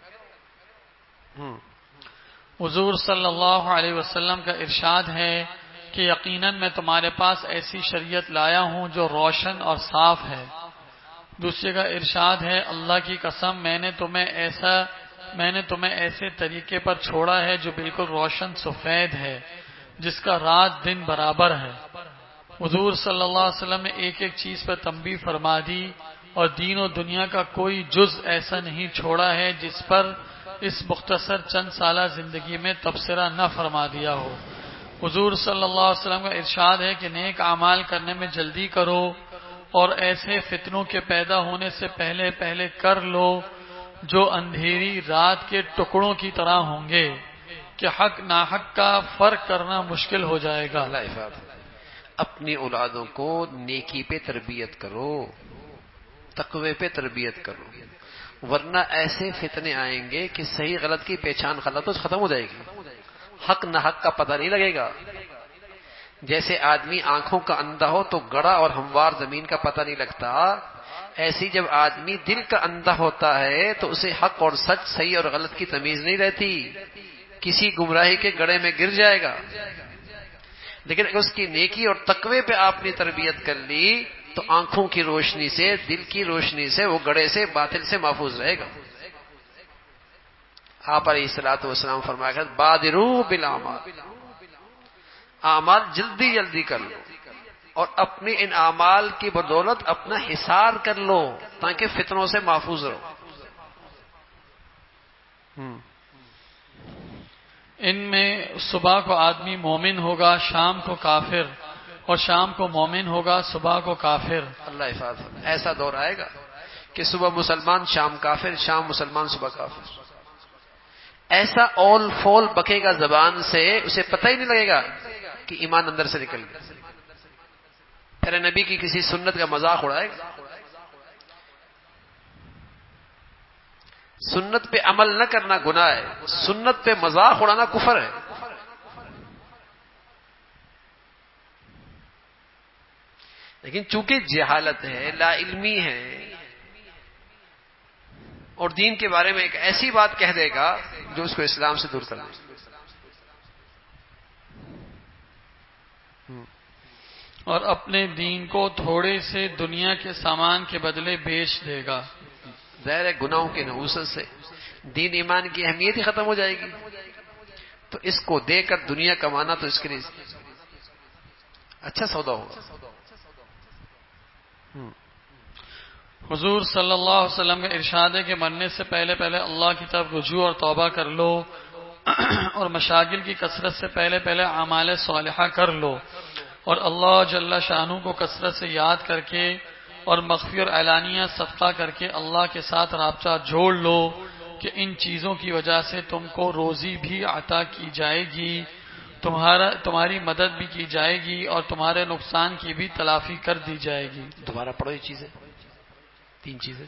حضور صلی اللہ علیہ وسلم کا ارشاد ہے کہ یقیناً میں تمہارے پاس ایسی شریعت لایا ہوں جو روشن اور صاف ہے۔ دوسرے کا ارشاد ہے اللہ کی قسم میں نے تمہیں ایسا میں نے تمہیں ایسے طریقے پر چھوڑا ہے جو بالکل روشن سفید ہے، جس کا رات دن برابر ہے۔ حضور صلی اللہ علیہ وسلم نے ایک ایک چیز پر تنبیہ فرما دی اور دین و دنیا کا کوئی جز ایسا نہیں چھوڑا ہے جس پر اس مختصر چند سالہ زندگی میں تبصرہ نہ فرما دیا ہو۔ حضور صلی اللہ علیہ وسلم کا ارشاد ہے کہ نیک اعمال کرنے میں جلدی کرو اور ایسے فتنوں کے پیدا ہونے سے پہلے پہلے کر لو جو اندھیری رات کے ٹکڑوں کی طرح ہوں گے کہ حق ناحق کا فرق کرنا مشکل ہو جائے گا۔ اپنی اولادوں کو نیکی پہ تربیت کرو، تقوی پہ تربیت کرو، ورنہ ایسے فتنے آئیں گے کہ صحیح غلط کی پہچان غلط تو ختم ہو جائے گی، حق نہ حق کا پتہ نہیں لگے گا۔ جیسے آدمی آنکھوں کا اندھا ہو تو گڑا اور ہموار زمین کا پتہ نہیں لگتا، ایسی جب آدمی دل کا اندھا ہوتا ہے تو اسے حق اور سچ، صحیح اور غلط کی تمیز نہیں رہتی، کسی گمراہی کے گڑھے میں گر جائے گا۔ لیکن اگر اس کی نیکی اور تقوی پہ آپ نے تربیت کر لی تو آنکھوں کی روشنی سے، دل کی روشنی سے وہ گڑھے سے، باطل سے محفوظ رہے گا۔ آپ علیہ الصلوۃ والسلام فرمایا کہ بادروا بالاعمال، اعمال جلدی جلدی کر لو اور اپنے ان اعمال کی بدولت اپنا حصار کر لو تاکہ فتنوں سے محفوظ رہو۔ ان میں صبح کو آدمی مومن ہوگا، شام کو کافر، اور شام کو مومن ہوگا، صبح کو کافر۔ اللہ حفاظت، ایسا دور آئے گا کہ صبح مسلمان، شام کافر، شام مسلمان، صبح کافر۔ ایسا اول فول بکے گا زبان سے، اسے پتہ ہی نہیں لگے گا کہ ایمان اندر سے نکل گیا۔ پھر نبی کی کسی سنت کا مذاق اڑائے گا۔ سنت پہ عمل نہ کرنا گناہ ہے، سنت پہ مذاق اڑانا کفر ہے۔ لیکن چونکہ جہالت ہے، لا علمی ہے، اور دین کے بارے میں ایک ایسی بات کہہ دے گا جو اس کو اسلام سے دور کر دے۔ اور اپنے دین کو تھوڑے سے دنیا کے سامان کے بدلے بیچ دے گا۔ ظاہر ہے گناہوں کے نحوست سے دین ایمان کی اہمیت ہی ختم ہو جائے گی، تو اس کو دے کر دنیا کمانا تو اس کے لیے اچھا سودا ہوگا۔ حضور صلی اللہ علیہ وسلم کا ارشاد ہے کہ مرنے سے پہلے پہلے اللہ کی طرف رجوع اور توبہ کر لو اور مشاغل کی کثرت سے پہلے پہلے اعمال صالحہ کر لو اور اللہ جل شانہ کو کثرت سے یاد کر کے اور مخفی اور اعلانیہ صدقہ کر کے اللہ کے ساتھ رابطہ جوڑ لو کہ ان چیزوں کی وجہ سے تم کو روزی بھی عطا کی جائے گی، تمہارا تمہاری مدد بھی کی جائے گی اور تمہارے نقصان کی بھی تلافی کر دی جائے گی۔ دوبارہ پڑھو یہ چیزیں، تین چیزیں۔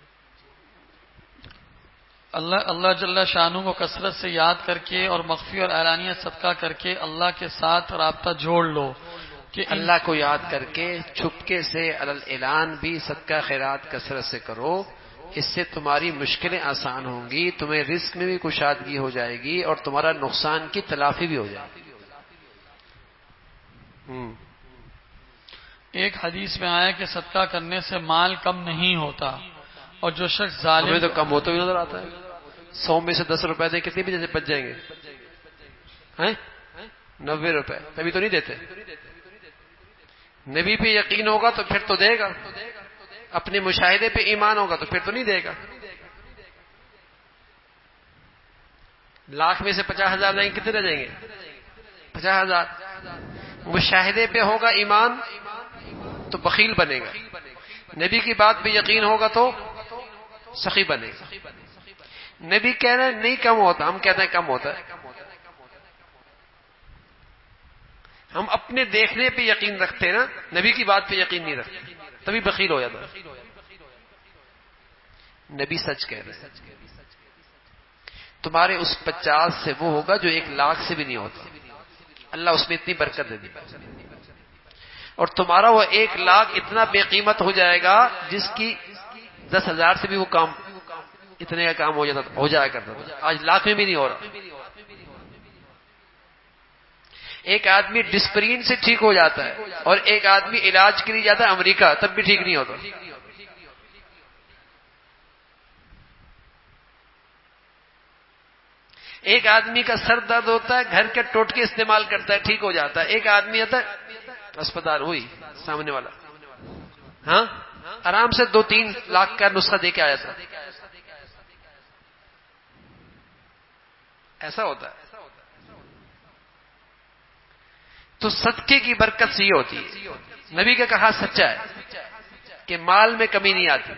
اللہ اللہ جل شانہ کو کثرت سے یاد کر کے اور مخفی اور اعلانیہ صدقہ کر کے اللہ کے ساتھ رابطہ جوڑ لو کہ اللہ کو یاد کر کے چھپکے سے علل اعلان بھی صدقہ خیرات کثرت سے کرو، اس سے تمہاری مشکلیں آسان ہوں گی، تمہیں رزق میں بھی کشادگی ہو جائے گی اور تمہارا نقصان کی تلافی بھی ہو جائے گی۔ ایک حدیث میں آیا کہ صدقہ کرنے سے مال کم نہیں ہوتا، اور جو شخص ظالم ہمیں تو کم ہوتا بھی نظر آتا ہے۔ سو میں سے دس روپے دیں کتنے بھی جیسے بچ جائیں گے؟ ہیں نوے روپے، تبھی تو نہیں دیتے۔ نبی پہ یقین ہوگا تو پھر تو دے گا، اپنے مشاہدے پہ ایمان ہوگا تو پھر تو نہیں دے گا۔ لاکھ میں سے پچاس ہزار دیں گے کتنے رہ جائیں گے؟ پچاس ہزار۔ مشاہدے پہ ہوگا ایمان تو بخیل بنے گا، نبی کی بات پہ یقین ہوگا تو سخی بنے گا۔ نبی کہہ رہے ہیں نہیں کم ہوتا، ہم کہتے ہیں کم ہوتا ہے۔ ہم اپنے دیکھنے پہ یقین رکھتے ہیں نا، نبی کی بات پہ یقین نہیں رکھتے، تبھی بخیل ہو جاتا ہے۔ نبی سچ کہہ رہے ہیں، تمہارے اس پچاس سے وہ ہوگا جو ایک لاکھ سے بھی نہیں ہوتا، اللہ اس میں اتنی برکت دے دی۔ اور تمہارا وہ ایک لاکھ اتنا بے قیمت ہو جائے گا جس کی دس ہزار سے بھی وہ کام اتنے کا کام ہو جاتا ہو جایا کرتا تھا. آج لاکھ میں بھی نہیں ہو رہا. ایک آدمی ڈسپرین سے ٹھیک ہو جاتا ہے اور ایک آدمی علاج کے لیے جاتا ہے امریکہ, تب بھی ٹھیک نہیں ہوتا. ایک آدمی کا سر درد ہوتا ہے, گھر کے ٹوٹکے استعمال کرتا ہے, ٹھیک ہو جاتا ہے. ایک آدمی آتا ہے اسپتال, ہوئی سامنے والا ہاں آرام سے دو تین لاکھ کا نسخہ دے کے آیا تھا. ایسا ہوتا ہے. تو صدقے کی برکت سے یہ ہوتی ہے. نبی کا کہا سچا ہے کہ مال میں کمی نہیں آتی.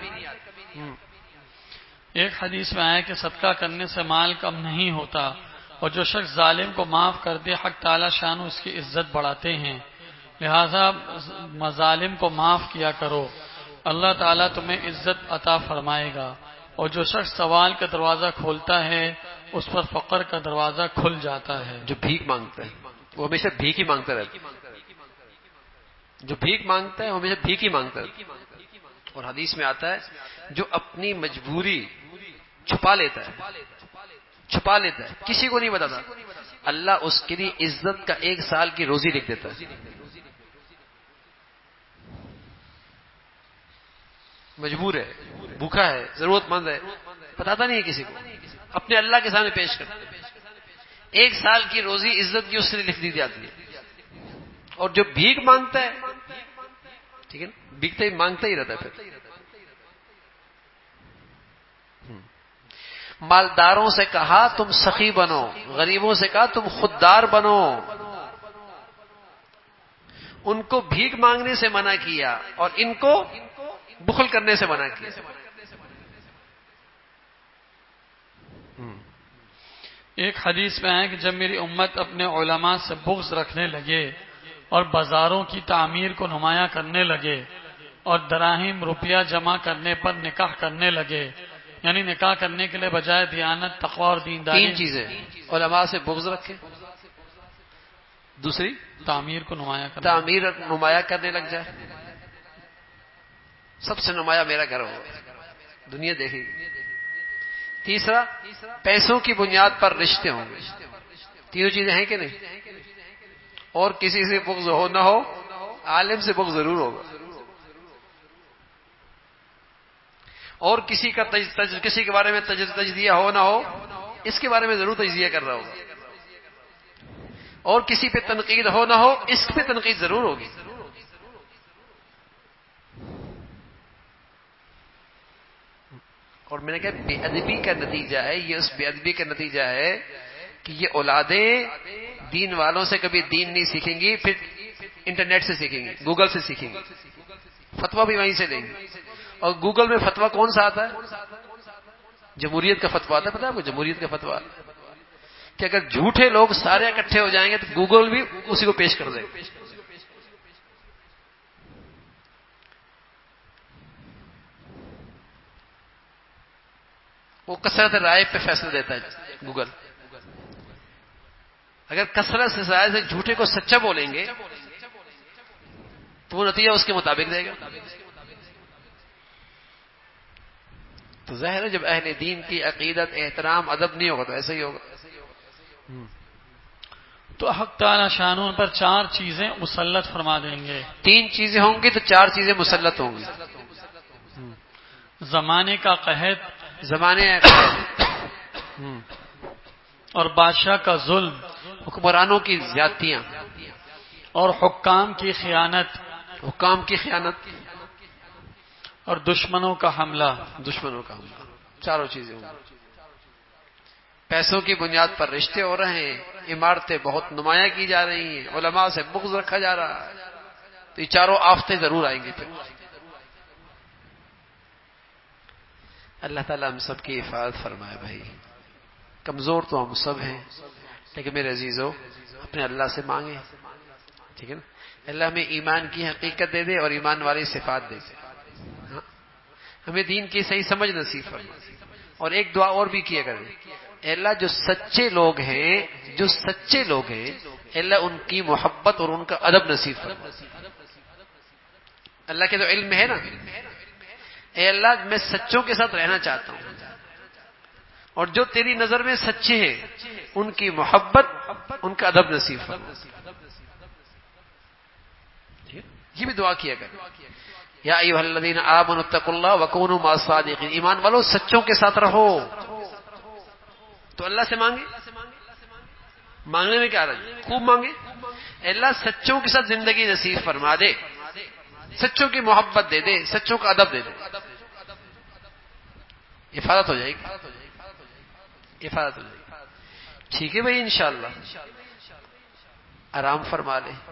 ایک حدیث میں آیا کہ صدقہ کرنے سے مال کم نہیں ہوتا, اور جو شخص ظالم کو معاف کر دے حق تعالی شان اس کی عزت بڑھاتے ہیں. لہذا مظالم کو معاف کیا کرو, اللہ تعالیٰ تمہیں عزت عطا فرمائے گا. اور جو شخص سوال کا دروازہ کھولتا ہے اس پر فقر کا دروازہ کھل جاتا ہے. جو بھیک مانگتا ہے وہ ہمیشہ بھیک ہی مانگتا رہتا ہے. جو بھیک مانگتا ہے وہ ہمیشہ بھیک ہی مانگتا رہتا ہے. اور حدیث میں آتا ہے جو اپنی مجبوری چھپا لیتا ہے چھپا لیتا ہے کسی کو نہیں بتاتا, اللہ اس کے لیے عزت کا ایک سال کی روزی لکھ دیتا ہے. مجبور ہے, بھوکا ہے, ضرورت مند ہے, بتاتا نہیں ہے کسی کو, اپنے اللہ کے سامنے پیش کرتا ہے. ایک سال کی روزی عزت کی اس نے لکھ دی جاتی ہے. اور جو بھیک مانگتا ہے ٹھیک ہے نا, بھیکتا ہی مانگتا ہی رہتا ہے. پھر مالداروں سے کہا تم سخی بنو, غریبوں سے کہا تم خوددار بنو. ان کو بھیک مانگنے سے منع کیا اور ان کو بخل کرنے سے منع کیا. ایک حدیث میں ہے کہ جب میری امت اپنے علماء سے بغض رکھنے لگے اور بازاروں کی تعمیر کو نمایاں کرنے لگے اور دراہم روپیہ جمع کرنے پر نکاح کرنے لگے, یعنی نکاح کرنے کے لیے بجائے دیانت تقوی اور دینداری, تین چیزیں علماء سے بغض رکھے, دوسری تعمیر کو نمایاں کرنے تعمیر نمایاں کرنے لگ جائے. سب سے نمایاں میرا گھر ہوگا, دنیا دیکھے گی. تیسرا پیسوں کی بنیاد پر رشتے ہوں گے. تینوں چیزیں ہیں کہ نہیں. اور کسی سے بغض ہو نہ ہو, عالم سے بغض ضرور ہوگا. اور کسی کا تج, تج, کسی کے بارے میں تج, تجزیہ ہو نہ ہو, اس کے بارے میں ضرور تجزیہ کر رہا ہوگا. اور کسی پہ تنقید ہو نہ ہو, اس پہ تنقید ضرور ہوگی. اور میں نے کہا بے ادبی کا نتیجہ ہے یہ, اس بے ادبی کا نتیجہ ہے کہ یہ اولادیں دین والوں سے کبھی دین نہیں سیکھیں گی, پھر انٹرنیٹ سے سیکھیں گی, گوگل سے سیکھیں گی, فتویٰ بھی وہیں سے لیں گی. اور گوگل میں فتویٰ کون سا آتا ہے؟ جمہوریت کا فتویٰ آتا ہے. پتہ ہے آپ کو جمہوریت کا فتویٰ کہ اگر جھوٹے لوگ سارے اکٹھے ہو جائیں گے تو گوگل بھی اسی کو پیش کر دے گا. وہ کثرت رائے پہ فیصلہ دیتا ہے گوگل. اگر کثرت سے رائے سے جھوٹے کو سچا بولیں گے تو وہ نتیجہ اس کے مطابق دے گا. تو ظاہر ہے جب اہل دین کی عقیدت احترام ادب نہیں ہوگا تو ایسا ہی ہوگا. تو حق تعالی شانوں پر چار چیزیں مسلط فرما دیں گے. تین چیزیں ہوں گی تو چار چیزیں مسلط ہوں گی. زمانے کا قحط, زمانے اور بادشاہ کا ظلم, حکمرانوں کی زیادتیاں, اور حکام کی خیانت, حکام کی خیانت, اور دشمنوں کا حملہ. دشمنوں کا حملہ, چاروں چیزیں ہوں گی. پیسوں کی بنیاد پر رشتے ہو رہے ہیں, عمارتیں بہت نمایاں کی جا رہی ہیں, علماء سے بغض رکھا جا رہا ہے, تو یہ چاروں آفتیں ضرور آئیں گی. پھر اللہ تعالیٰ ہم سب کی حفاظت فرمائے. بھائی کمزور تو ہم سب ہیں, لیکن میرے عزیزو اپنے اللہ سے مانگیں, ٹھیک ہے نا. اللہ ہمیں ایمان کی حقیقت دے دے اور ایمان والی صفات دے دے. ہاں ہمیں دین کی صحیح سمجھ نصیب فرمائے. اور ایک دعا اور بھی کیا کریں, اے اللہ جو سچے لوگ ہیں جو سچے لوگ ہیں اے اللہ ان کی محبت اور ان کا ادب نصیب فرما. اللہ کے تو علم میں ہے نا، اے اللہ میں سچوں کے ساتھ رہنا چاہتا ہوں، اور جو تیری نظر میں سچے ہیں ان کی محبت، ان کا ادب نصیب فرما۔ یہ بھی دعا کیا کر، یا ایھا الذین آمنوا اتقوا اللہ وکونوا مع الصادقین، ایمان والو سچوں کے ساتھ رہو۔ تو اللہ سے مانگے، مانگنے میں کیا رہا، خوب مانگے، اے اللہ سچوں کے ساتھ زندگی نصیب فرما دے، سچوں کی محبت دے دے، سچوں کا ادب دے دے، حفاظت ہو جائے گی، حفاظت ہو جائے گی۔ ٹھیک ہے بھائی، انشاءاللہ آرام فرما لے۔